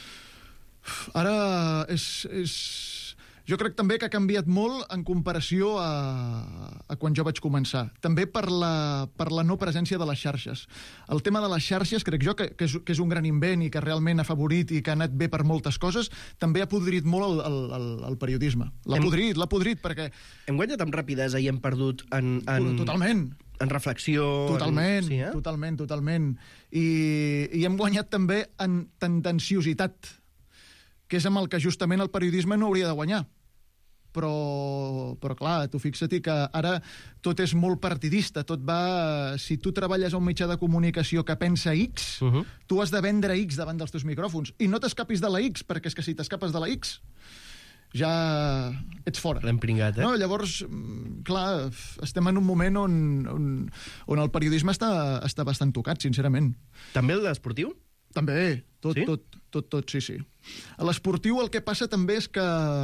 Ara és... és... Jo crec també que ha canviat molt en comparació a, a quan jo vaig començar. També per la, per la no presència de les xarxes. El tema de les xarxes, crec jo, que, que, és, que és un gran invent i que realment ha favorit i que ha anat bé per moltes coses, també ha podrit molt el, el, el, el periodisme. L'ha hem... podrit, l'ha podrit, perquè... Hem guanyat amb rapidesa i hem perdut en... en... Totalment. En reflexió... Totalment, en... sí, eh? totalment, totalment. I, I hem guanyat també en tendenciositat, que és amb el que justament el periodisme no hauria de guanyar. Però, però clar, tu fixa't que ara tot és molt partidista, tot va... Si tu treballes a un mitjà de comunicació que pensa X, uh -huh. tu has de vendre X davant dels teus micròfons. I no t'escapis de la X, perquè és que si t'escapes de la X ja ets fora. L'hem pringat, eh? No, llavors, clar, estem en un moment on, on, on el periodisme està, està bastant tocat, sincerament. També el d'esportiu? També, tot, sí? tot, tot, tot, sí, sí. A l'esportiu el que passa també és que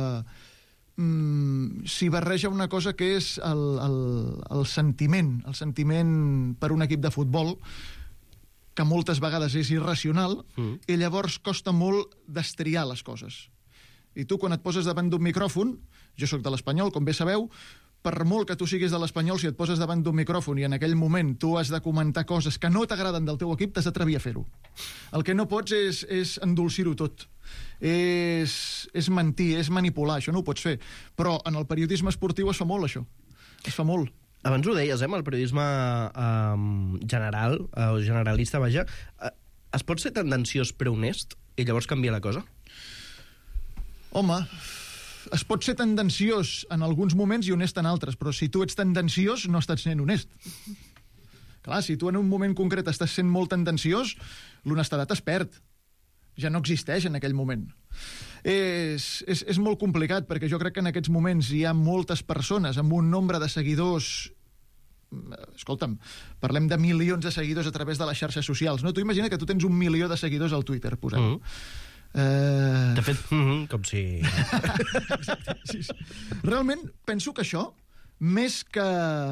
mm, s'hi barreja una cosa que és el, el, el sentiment, el sentiment per un equip de futbol, que moltes vegades és irracional, mm. i llavors costa molt destriar les coses. I tu, quan et poses davant d'un micròfon, jo sóc de l'Espanyol, com bé sabeu, per molt que tu siguis de l'Espanyol, si et poses davant d'un micròfon i en aquell moment tu has de comentar coses que no t'agraden del teu equip, t'has d'atrevir a fer-ho. El que no pots és, és endolcir-ho tot. És, és mentir, és manipular, això no ho pots fer. Però en el periodisme esportiu es fa molt, això. Es fa molt. Abans ho deies, eh, amb el periodisme eh, general, eh, o generalista, vaja, eh, es pot ser tendenciós però honest i llavors canvia la cosa? Home, es pot ser tendenciós en alguns moments i honest en altres, però si tu ets tendenciós no estàs sent honest. Clar, si tu en un moment concret estàs sent molt tendenciós, l'honestedat es perd. Ja no existeix en aquell moment. És, és, és molt complicat, perquè jo crec que en aquests moments hi ha moltes persones amb un nombre de seguidors... Escolta'm, parlem de milions de seguidors a través de les xarxes socials, no? Tu imagina que tu tens un milió de seguidors al Twitter, posem. Mm. Uh... De fet, mm-hmm, com si... Exacte, sí, sí. Realment, penso que això, més que,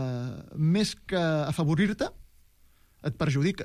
més que afavorir-te, et perjudica.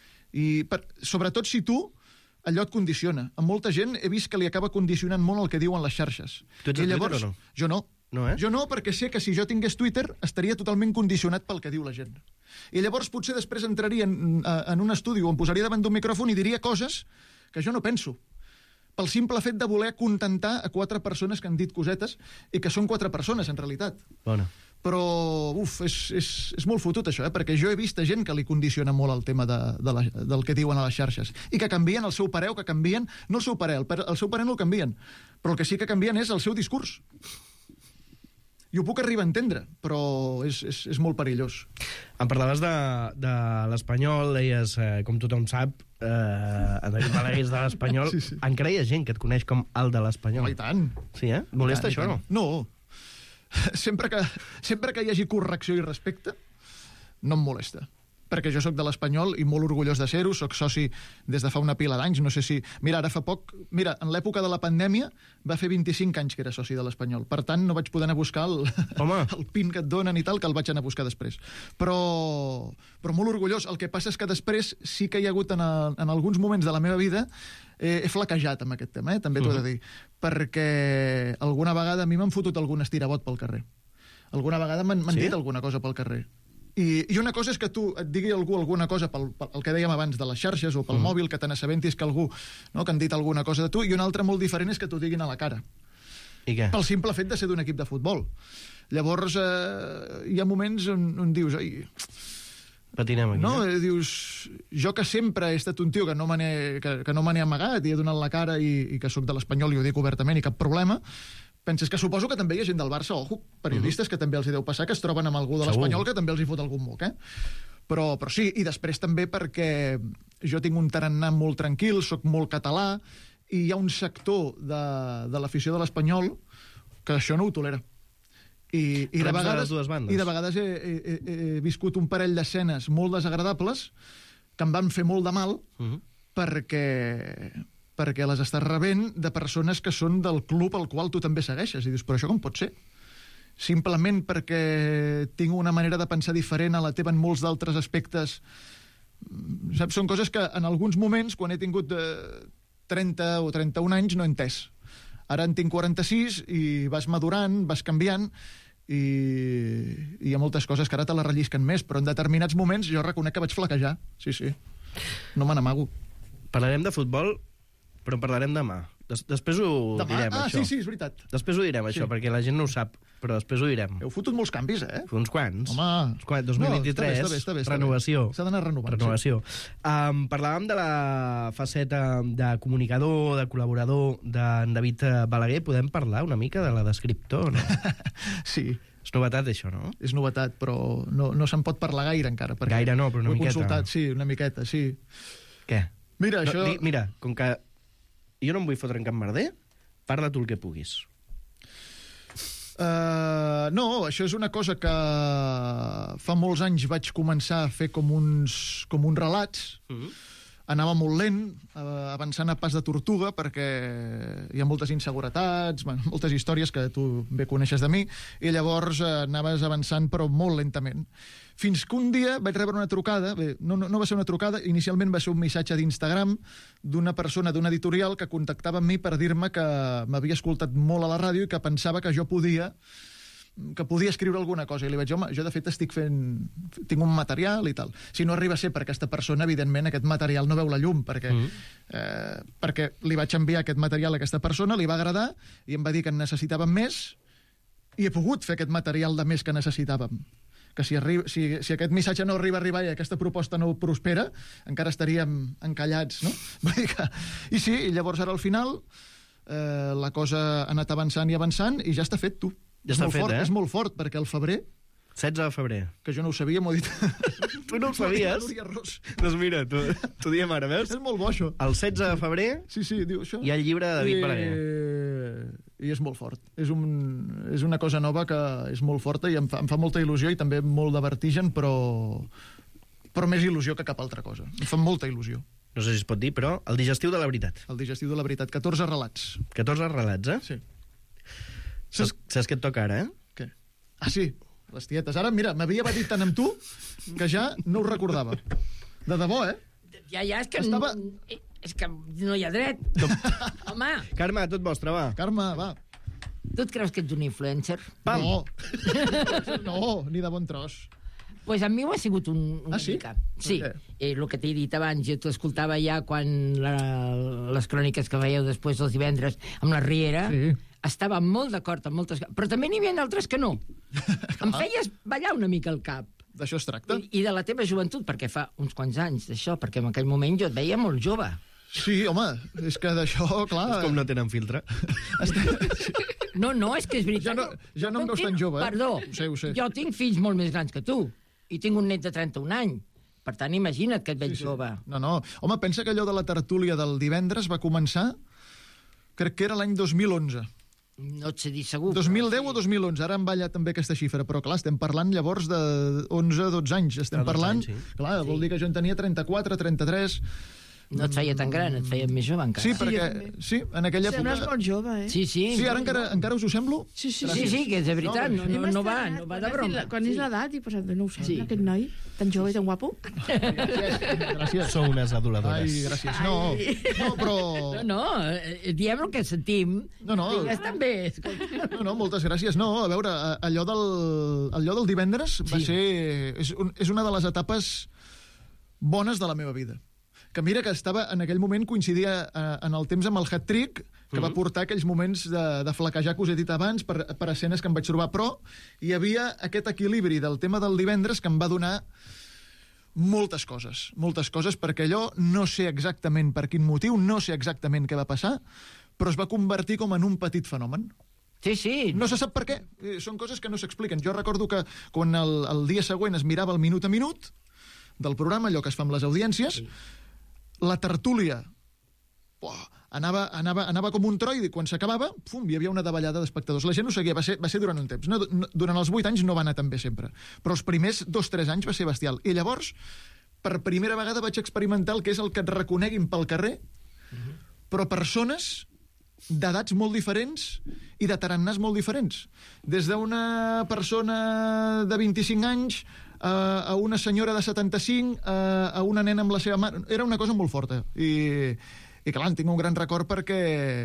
I per, sobretot si tu allò et condiciona. A molta gent he vist que li acaba condicionant molt el que diuen les xarxes. Tu ets a llavors, Twitter o no? Jo no. No, eh? Jo no, perquè sé que si jo tingués Twitter estaria totalment condicionat pel que diu la gent. I llavors potser després entraria en, en un estudi o em posaria davant d'un micròfon i diria coses que jo no penso. Pel simple fet de voler contentar a quatre persones que han dit cosetes i que són quatre persones, en realitat. Bona. Però, uf, és, és, és molt fotut, això, eh? Perquè jo he vist gent que li condiciona molt el tema de, de la, del que diuen a les xarxes i que canvien el seu parer, que canvien... No el seu parer, el, el seu parer no el canvien, però el que sí que canvien és el seu discurs. I ho puc arribar a entendre, però és, és, és molt perillós. Em parlaves de, de l'Espanyol, deies, eh, com tothom sap, eh, en David Balaguer és de l'Espanyol. Sí, sí. Encara hi ha gent que et coneix com el de l'Espanyol. Oh, i tant. Sí, eh? Molesta I tant, això, no? No. Sempre que, sempre que hi hagi correcció i respecte, no em molesta. Perquè jo sóc de l'Espanyol i molt orgullós de ser-ho, sóc soci des de fa una pila d'anys, no sé si... Mira, ara fa poc... Mira, en l'època de la pandèmia va fer vint-i-cinc anys que era soci de l'Espanyol. Per tant, no vaig poder anar a buscar el, el pin que et donen i tal, que el vaig anar a buscar després. Però, però molt orgullós. El que passa és que després sí que hi ha hagut en, el, en alguns moments de la meva vida eh, he flaquejat amb aquest tema, eh? També t'ho he de dir. Perquè alguna vegada a mi m'han fotut algun estirabot pel carrer. Alguna vegada m'han sí? dit alguna cosa pel carrer. I, I una cosa és que tu et digui algú alguna cosa pel, pel el que dèiem abans de les xarxes o pel mm. mòbil, que te n'assabentis que algú, no, que han dit alguna cosa de tu, i una altra molt diferent és que t'ho diguin a la cara. I què? Pel simple fet de ser d'un equip de futbol. Llavors, eh, hi ha moments on, on dius... Ai, patinem aquí, no? Eh? Dius, jo que sempre he estat un tio que no me n'he que, que no me n'he amagat i he donat la cara i, i que sóc de l'Espanyol i ho dic obertament i cap problema, penses que suposo que també hi ha gent del Barça, ojo, periodistes, uh -huh. que també els hi deu passar, que es troben amb algú de l'Espanyol que també els hi fot algun moc, eh? Però, però sí, i després també perquè jo tinc un tarannà molt tranquil, sóc molt català, i hi ha un sector de, de l'afició de l'Espanyol que això no ho tolera. I, i, de vegades, de les i de vegades he, he, he viscut un parell d'escenes molt desagradables que em van fer molt de mal uh -huh. perquè... perquè les estàs rebent de persones que són del club al qual tu també segueixes. I dius, però això com pot ser? Simplement perquè tinc una manera de pensar diferent a la teva en molts d'altres aspectes. Saps? Són coses que en alguns moments, quan he tingut eh, trenta o trenta-un anys, no he entès. Ara en tinc quaranta-sis i vas madurant, vas canviant, i, i hi ha moltes coses que ara te la rellisquen més, però en determinats moments jo reconec que vaig flaquejar. Sí, sí. No me n'amago. Parlarem de futbol, però en parlarem demà. Des després ho demà? direm, ah, això. sí, sí, és veritat. Després ho direm, sí. això, perquè la gent no ho sap, però després ho direm. Heu fotut molts canvis, eh? Uns quants. Home. Uns quants. dos mil vint-i-tres, no, està bé, està bé, està bé, renovació. S'ha d'anar renovant. Renovació. Sí. Um, parlàvem de la faceta de comunicador, de col·laborador d'en David Balaguer. Podem parlar una mica de la d'escriptor, no? Sí. És novetat, això, no? És novetat, però no, no se'n pot parlar gaire encara. Gaire no, però una ho he miqueta. Consultat, sí, una miqueta, sí. Què? Mira, no, això... Di, mira, com que jo no em vull fotre en cap merder, parla tu el que puguis. Uh, no, això és una cosa que fa molts anys vaig començar a fer com uns, com uns relats. Mm-hmm. Anava molt lent, uh, avançant a pas de tortuga, perquè hi ha moltes inseguretats, bueno, moltes històries que tu bé coneixes de mi, i llavors uh, anaves avançant però molt lentament. Fins que un dia vaig rebre una trucada, bé, no, no, no va ser una trucada, inicialment va ser un missatge d'Instagram d'una persona d'una editorial que contactava amb mi per dir-me que m'havia escoltat molt a la ràdio i que pensava que jo podia que podia escriure alguna cosa. I li vaig dir, home, jo de fet estic fent... tinc un material i tal. Si no arriba a ser per aquesta persona, evidentment aquest material no veu la llum, perquè, mm. eh, perquè li vaig enviar aquest material a aquesta persona, li va agradar i em va dir que en necessitàvem més i he pogut fer aquest material de més que necessitàvem. Que si, arriba, si, si aquest missatge no arriba a arribar i aquesta proposta no prospera, encara estaríem encallats, no? Vull dir que... I sí, i llavors ara al final eh, la cosa ha anat avançant i avançant i ja està fet, tu. Ja és està molt fet, fort, eh? És molt fort, perquè al febrer... setze de febrer. Que jo no ho sabia, m'ho ha dit... Tu no ho sabies? Doncs mira, t'ho diem ara, veus? És molt bo, això. El setze de febrer sí, sí, diu això. Hi ha el llibre de David Balaguer. Eh, i és molt fort. És, un, és una cosa nova que és molt forta i em fa, em fa molta il·lusió i també molt de vertigen, però, però més il·lusió que cap altra cosa. Em fa molta il·lusió. No sé si es pot dir, però el digestiu de la veritat. El digestiu de la veritat. catorze relats. catorze relats, eh? Sí. Saps, saps què et toca ara, eh? Què? Ah, sí, les tietes. Ara, mira, m'havia batit tant amb tu que ja no ho recordava. De debò, eh? Ja, ja, és que... Estava... És que no hi ha dret. Home. Carme, tot vostre, va. Carme, va. Tu et creus que ets un influencer? Pam. No. No, ni de bon tros. Pues a mi ho ha sigut un, una ah, sí? mica. Sí, eh, el que t'he dit abans, jo t'escoltava ja quan la, les cròniques que veieu després dels divendres amb la Riera, sí. Estava molt d'acord amb moltes... Però també n'hi havia altres que no. Em feies ballar una mica el cap. D'això es tracta. I, I de la teva joventut, perquè fa uns quants anys d'això, perquè en aquell moment jo et veia molt jove. Sí, home, és que d'això, clar... És com no tenen filtre. No, no, és que és veritat. Ja no, ja no em veus tan jove, eh? Perdó, ho sé, ho sé. Jo tinc fills molt més grans que tu, i tinc un net de trenta-un anys. Per tant, imagina't que et veig sí, sí. jove. No, no. Home, pensa que allò de la tertúlia del divendres va començar, crec que era l'any dos mil onze. No et sé dir segur. dos mil deu sí. o dos mil onze, ara em balla també aquesta xifra, però clar, estem parlant llavors de onze o dotze anys. Estem parlant, anys, sí. clar, vol dir que jo en tenia trenta-quatre, trenta-tres... No et feia tan gran, et feia més jove encara. Sí, perquè, sí, en aquella època... Sembles molt jove, eh? Sí, sí. Sí, ara encara, encara us ho semblo? Sí, sí, sí, sí, que és de veritat, no, no, no, va, no va de broma. Quan és l'edat, i posat, no ho sembla, sí. Aquest noi, tan jove i tan guapo. Gràcies. Sou unes aduladores. Ai, gràcies. No, no, però... No, no, diem el que sentim. No, no. Digues també. No, no, moltes gràcies. No, a veure, allò del, allò del divendres va sí. ser... És, un, és una de les etapes bones de la meva vida. Que mira que estava, en aquell moment coincidia eh, en el temps amb el hat-trick, que uh-huh. va portar aquells moments de, de flaquejar que us he dit abans per, per escenes que em vaig trobar, però hi havia aquest equilibri del tema del divendres que em va donar moltes coses, moltes coses, perquè allò no sé exactament per quin motiu, no sé exactament què va passar, però es va convertir com en un petit fenomen. Sí, sí. No se sap per què, són coses que no s'expliquen. Jo recordo que quan el, el dia següent es mirava el minut a minut del programa, allò que es fa amb les audiències, sí. La tertúlia oh, anava, anava, anava com un troi i quan s'acabava, fum, hi havia una davallada d'espectadors. La gent ho seguia, va ser, va ser durant un temps. No, no, durant els vuit anys no va anar tan bé sempre, però els primers dos o tres anys va ser bestial. I llavors, per primera vegada vaig experimentar el que és el que et reconeguin pel carrer, uh-huh. però persones d'edats molt diferents i de tarannàs molt diferents. Des d'una persona de vint-i-cinc anys a una senyora de setanta-cinc, a una nena amb la seva mare... Era una cosa molt forta. I, i clar, en tinc un gran record perquè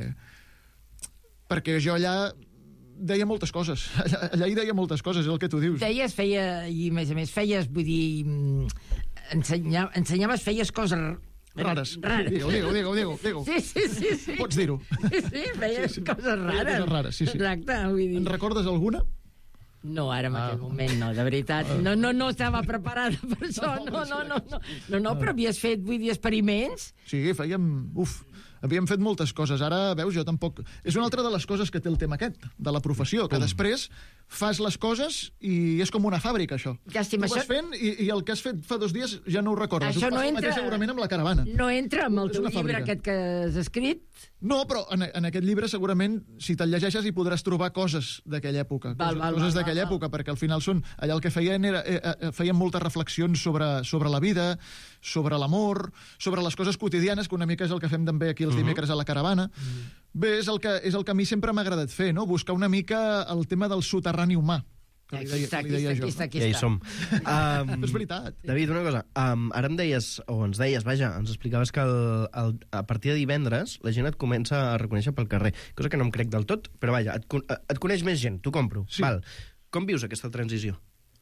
perquè jo allà deia moltes coses. Allà, allà hi deia moltes coses, és el que tu dius. Deies, feia, i a més a més feies, vull dir, ensenya, ensenyaves, feies coses rares. rares. Digue-ho, digue-ho, digue-ho, digue-ho, digue-ho. Sí, sí, sí, sí. Pots dir-ho. Sí, sí, feies sí, sí. coses rares. Coses rares, sí, sí. Exacte, vull dir... En recordes alguna? No, ara en ah. aquell moment no, de veritat. No, no, no estava preparada per això. No, no, no, no. No, no, però havies fet, vull dir, experiments. Sí, fèiem... Uf, havíem fet moltes coses. Ara, veus, jo tampoc... És una altra de les coses que té el tema aquest, de la professió, que després fas les coses i és com una fàbrica, això. Llàstima, tu vas això... fent i, i el que has fet fa dos dies ja no ho recordes. Això ho no entra... segurament amb la caravana. No entra amb el teu llibre aquest que has escrit? No, però en, en aquest llibre segurament, si te'l llegeixes, hi podràs trobar coses d'aquella època. Val, coses val, coses val, d'aquella val, època, perquè al final són... Allà el que feien era... Eh, feien moltes reflexions sobre, sobre la vida, sobre l'amor, sobre les coses quotidianes, que una mica és el que fem també aquí els uh-huh. dimecres a la caravana. Uh-huh. Bé, és el, que, és el que a mi sempre m'ha agradat fer, no? Buscar una mica el tema del soterrani humà. Aquí està, aquí està, aquí està, aquí està. Ja hi som. Um, és veritat. David, una cosa. Um, ara em deies, o ens deies, vaja, ens explicaves que el, el, a partir de divendres la gent et comença a reconèixer pel carrer. Cosa que no em crec del tot, però vaja, et, et coneix més gent, t'ho compro. Sí. Val. Com vius aquesta transició?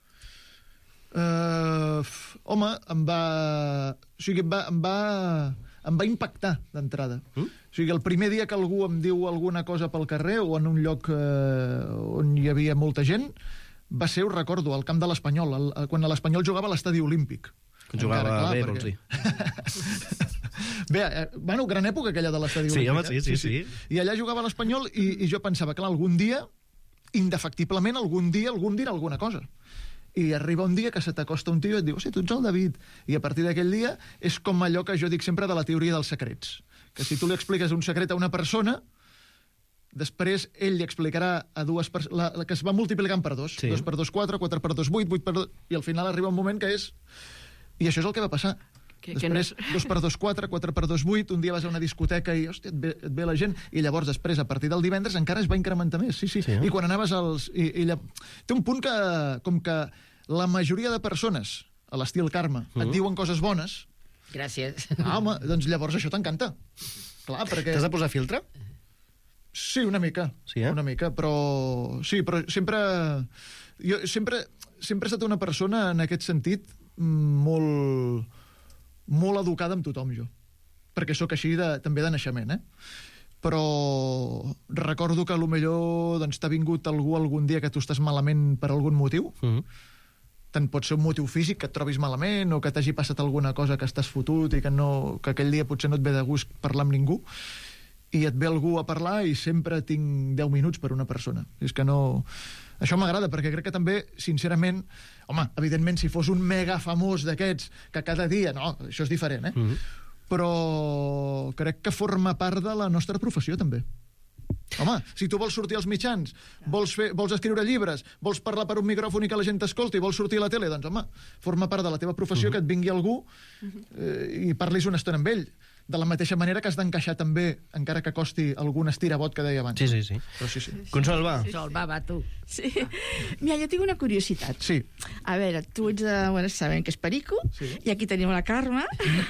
Uh, home, em va... O sigui, em va... Em va... em va impactar d'entrada. Mm? O sigui, el primer dia que algú em diu alguna cosa pel carrer o en un lloc eh, on hi havia molta gent, va ser, ho recordo, al camp de l'Espanyol, el, quan l'Espanyol jugava a l'estadi olímpic. Quan jugava encara, clar, bé, perquè... vols dir. Bé, eh, bueno, gran època aquella de l'estadi sí, olímpic. Home, sí, sí, sí, sí. I allà jugava l'Espanyol i, i jo pensava, clar, algun dia, indefectiblement, algun dia, algun dirà alguna cosa. I arriba un dia que se t'acosta un tio i et diu, sí, tu ets el David. I a partir d'aquell dia és com allò que jo dic sempre de la teoria dels secrets. Que si tu li expliques un secret a una persona, després ell li explicarà a dues persones, la, la que es va multiplicant per dos, sí. dos per dos, quatre, quatre per dos, vuit, vuit per dos, i al final arriba un moment que és... I això és el que va passar. Que, després, que no... dos per dos, quatre, quatre per dos, vuit, un dia vas a una discoteca i, hòstia, et ve, et ve la gent, i llavors després, a partir del divendres, encara es va incrementar més, sí, sí. sí eh? I quan anaves als... I, i lla... Té un punt que, com que la majoria de persones, a l'estil Carme, uh -huh. et diuen coses bones... Gràcies. Ah, home, doncs llavors això t'encanta. Clar, perquè... T'has de posar filtre? Sí, una mica. Sí, eh? Una mica, però... Sí, però sempre... Jo sempre, sempre he estat una persona, en aquest sentit, molt... molt educada amb tothom, jo. Perquè sóc així de, també de naixement, eh? Però recordo que potser doncs, t'ha vingut algú algun dia que tu estàs malament per algun motiu. Uh-huh. Tant pot ser un motiu físic, que et trobis malament, o que t'hagi passat alguna cosa que estàs fotut i que, no, que aquell dia potser no et ve de gust parlar amb ningú, i et ve algú a parlar i sempre tinc deu minuts per una persona. És que no... Això m'agrada, perquè crec que també, sincerament, home, evidentment, si fos un mega famós d'aquests, que cada dia... No, això és diferent, eh? Uh-huh. Però crec que forma part de la nostra professió, també. Home, si tu vols sortir als mitjans, vols, fer, vols escriure llibres, vols parlar per un micròfon i que la gent t'escolti, vols sortir a la tele, doncs, home, forma part de la teva professió uh-huh. que et vingui algú eh, i parlis una estona amb ell. De la mateixa manera que has d'encaixar també, encara que costi algun estirabot que deia abans. Sí, sí, sí. Però sí, sí. Consol, va. Consol, va, va, tu. Sí. Mira, jo tinc una curiositat. Sí. A veure, tu ets de... Bueno, sabem que és perico, sí. I aquí tenim la Carme.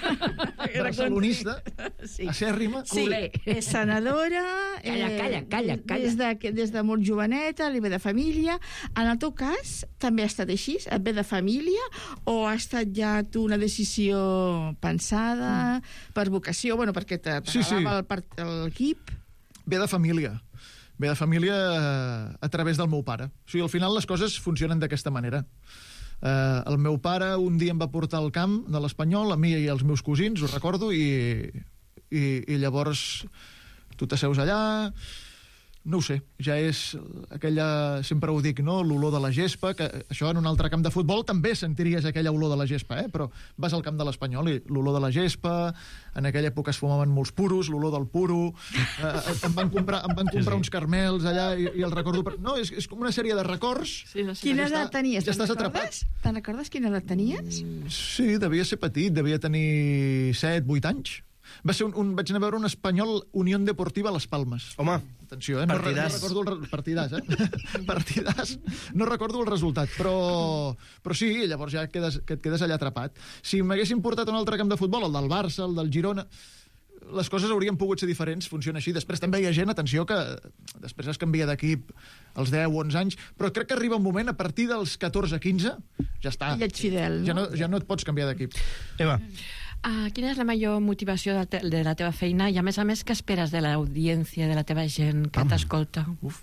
Barcelonista, sí. acèrrima. Sí, és senadora. Calla, calla, calla, calla. Des de, des de molt joveneta, li ve de família. En el teu cas, també ha estat així? Et ve de família? O ha estat ja tu una decisió pensada, mm. per vocació? Bueno, perquè t'agradava sí, sí. l'equip. Ve de família. Ve de família a través del meu pare. O sigui, al final les coses funcionen d'aquesta manera. Uh, el meu pare un dia em va portar al camp de l'Espanyol, a mi i als meus cosins, ho recordo, i, i, i llavors tu t'asseus allà... No ho sé, ja és aquella... Sempre ho dic, no?, l'olor de la gespa, que això en un altre camp de futbol també sentiries aquella olor de la gespa, eh? Però vas al camp de l'Espanyol i l'olor de la gespa, en aquella època es fumaven molts puros, l'olor del puro, eh, em van comprar, em van comprar sí, sí. uns carmels allà i, i el recordo... Per... No, és, és com una sèrie de records. Sí, no, sí. Quina ja edat està, tenies? Ja estàs atrapat. Te'n recordes quina edat tenies? Sí, devia ser petit, devia tenir set, vuit anys. Va ser un, un, vaig anar a veure un Espanyol Unión Deportiva a Les Palmes. Home, atenció, eh? No, partidàs. No recordo el re... partidàs, eh? partidàs. No recordo el resultat, però, però sí, llavors ja et quedes, que et quedes allà atrapat. Si m'haguessin portat a un altre camp de futbol, el del Barça, el del Girona, les coses haurien pogut ser diferents, funciona així. Després també hi ha gent, atenció, que després es canvia d'equip als deu o onze anys, però crec que arriba un moment, a partir dels catorze quinze, ja està. I ets fidel, no? Ja no, ja no et pots canviar d'equip. Eva. Uh, quina és la major motivació de, te de la teva feina i, a més a més, què esperes de l'audiència, de la teva gent que t'escolta?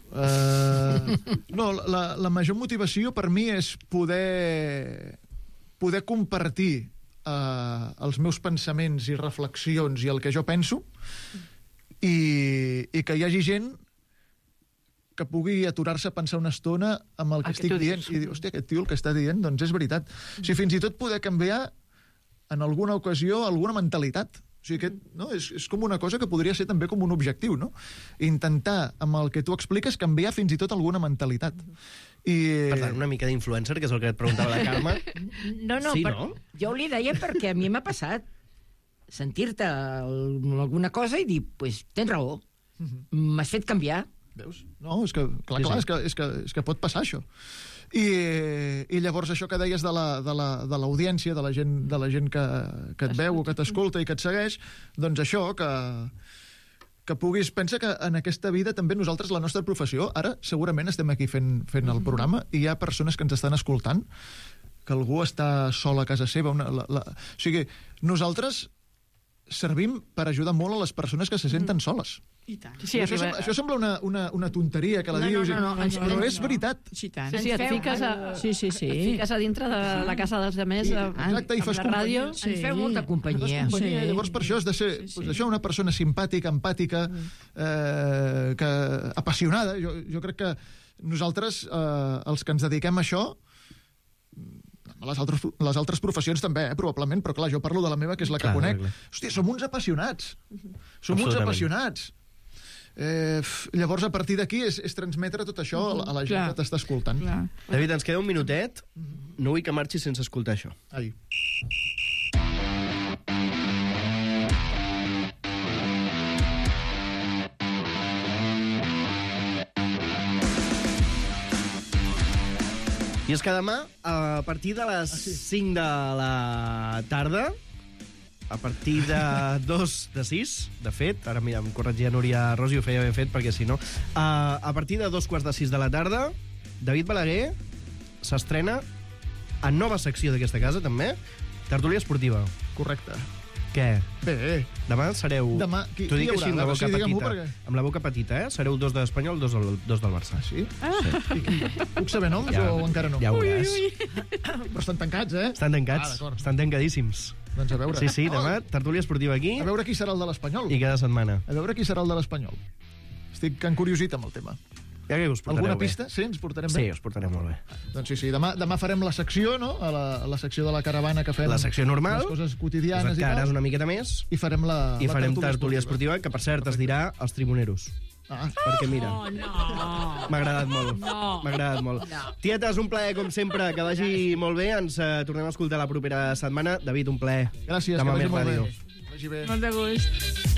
Uh, no, la, la major motivació per mi és poder, poder compartir uh, els meus pensaments i reflexions i el que jo penso i, i que hi hagi gent que pugui aturar-se a pensar una estona amb el que, que estic dient i dir, hòstia, aquest tio el que està dient, doncs és veritat. Mm. O sigui, fins i tot poder canviar en alguna ocasió, alguna mentalitat. O sigui, que, no? és, és com una cosa que podria ser també com un objectiu, no? Intentar, amb el que tu expliques, canviar fins i tot alguna mentalitat. I... Per tant, una mica d'influencer, que és el que et preguntava la Carme. No, no, sí, per... no? Jo li deia perquè a mi m'ha passat sentir-te alguna cosa i dir, pues, tens raó, m'has fet canviar. Veus? No, és que, clar, clar, és que, és que, és que pot passar això. I, i llavors això que deies de l'audiència, la, de, la, de la gent, de la gent que, que et veu o que t'escolta i que et segueix, doncs això, que, que puguis... Pensa que en aquesta vida també nosaltres, la nostra professió, ara segurament estem aquí fent, fent el programa i hi ha persones que ens estan escoltant, que algú està sol a casa seva. Una, la, la... O sigui, nosaltres servim per ajudar molt a les persones que se senten soles. I tant. Sí, això, sembla, això sembla una, una, una tonteria que la no, dius, no, no, no, però no, és veritat. Sí, tant. Sí, sí, et fiques a, sí, sí, sí. et fiques a dintre de la casa dels demés, I, exacte, i fas amb la ràdio. Sí. Ens feu molta companyia. companyia. Sí. Llavors, per això has de ser sí, sí. Pues, això, una persona simpàtica, empàtica, eh, que, apassionada. Jo, jo crec que nosaltres, eh, els que ens dediquem a això, les altres, les altres professions també, eh, probablement, però clar, jo parlo de la meva, que és la que clar, conec. Clar. Hòstia, som uns apassionats. Som uns apassionats. Eh, llavors, a partir d'aquí, és, és transmetre tot això a la, a la gent Clar. que t'està escoltant. Clar. David, ens queda un minutet. No vull que marxis sense escoltar això. Ai. I és que demà, a partir de les cinc de la tarda, a partir de dos de sis, de fet, ara mira, em corregia Núria Rosi, ho feia ben fet, perquè si no... Uh, a partir de dos quarts de sis de la tarda, David Balaguer s'estrena en nova secció d'aquesta casa, també, Tertúlia Esportiva. Correcte. Què? Bé. Demà sereu... Demà, qui, T'ho dic qui així amb la boca sí, petita. perquè... Amb la boca petita, eh? Sereu dos de l'Espanyol, dos del, dos del Barça. Sí? Ah. Sí. Puc saber noms Ja, o encara no? ja ho veuràs. Ui, ui. Però estan tancats, eh? Estan tancats, Ah, d'acord. estan tancadíssims. Doncs a veure. Sí, sí, demà, tertúlia esportiva aquí. A veure qui serà el de l'Espanyol. I cada setmana. A veure qui serà el de l'Espanyol. Estic encuriosit amb el tema. Ja que us portareu Alguna bé. pista? Sí, ens portarem Sí, bé? us portarem molt bé. Doncs sí, sí, demà, demà farem la secció, no? A la, a la secció de la caravana que fem... La secció normal. Les coses quotidianes Us i tal. encaràs una miqueta més. I farem la, I la farem tertúlia esportiva, que per cert es dirà els tribuneros. Ah. Perquè mira, Oh, no. m'ha agradat molt. No. M'ha agradat molt. No. Tietes, un plaer, com sempre, que vagi molt bé. Ens eh, tornem a escoltar la propera setmana. David, un plaer. Gràcies, Demà que vagi més molt ràdio. bé. Vagi bé. Molt de gust.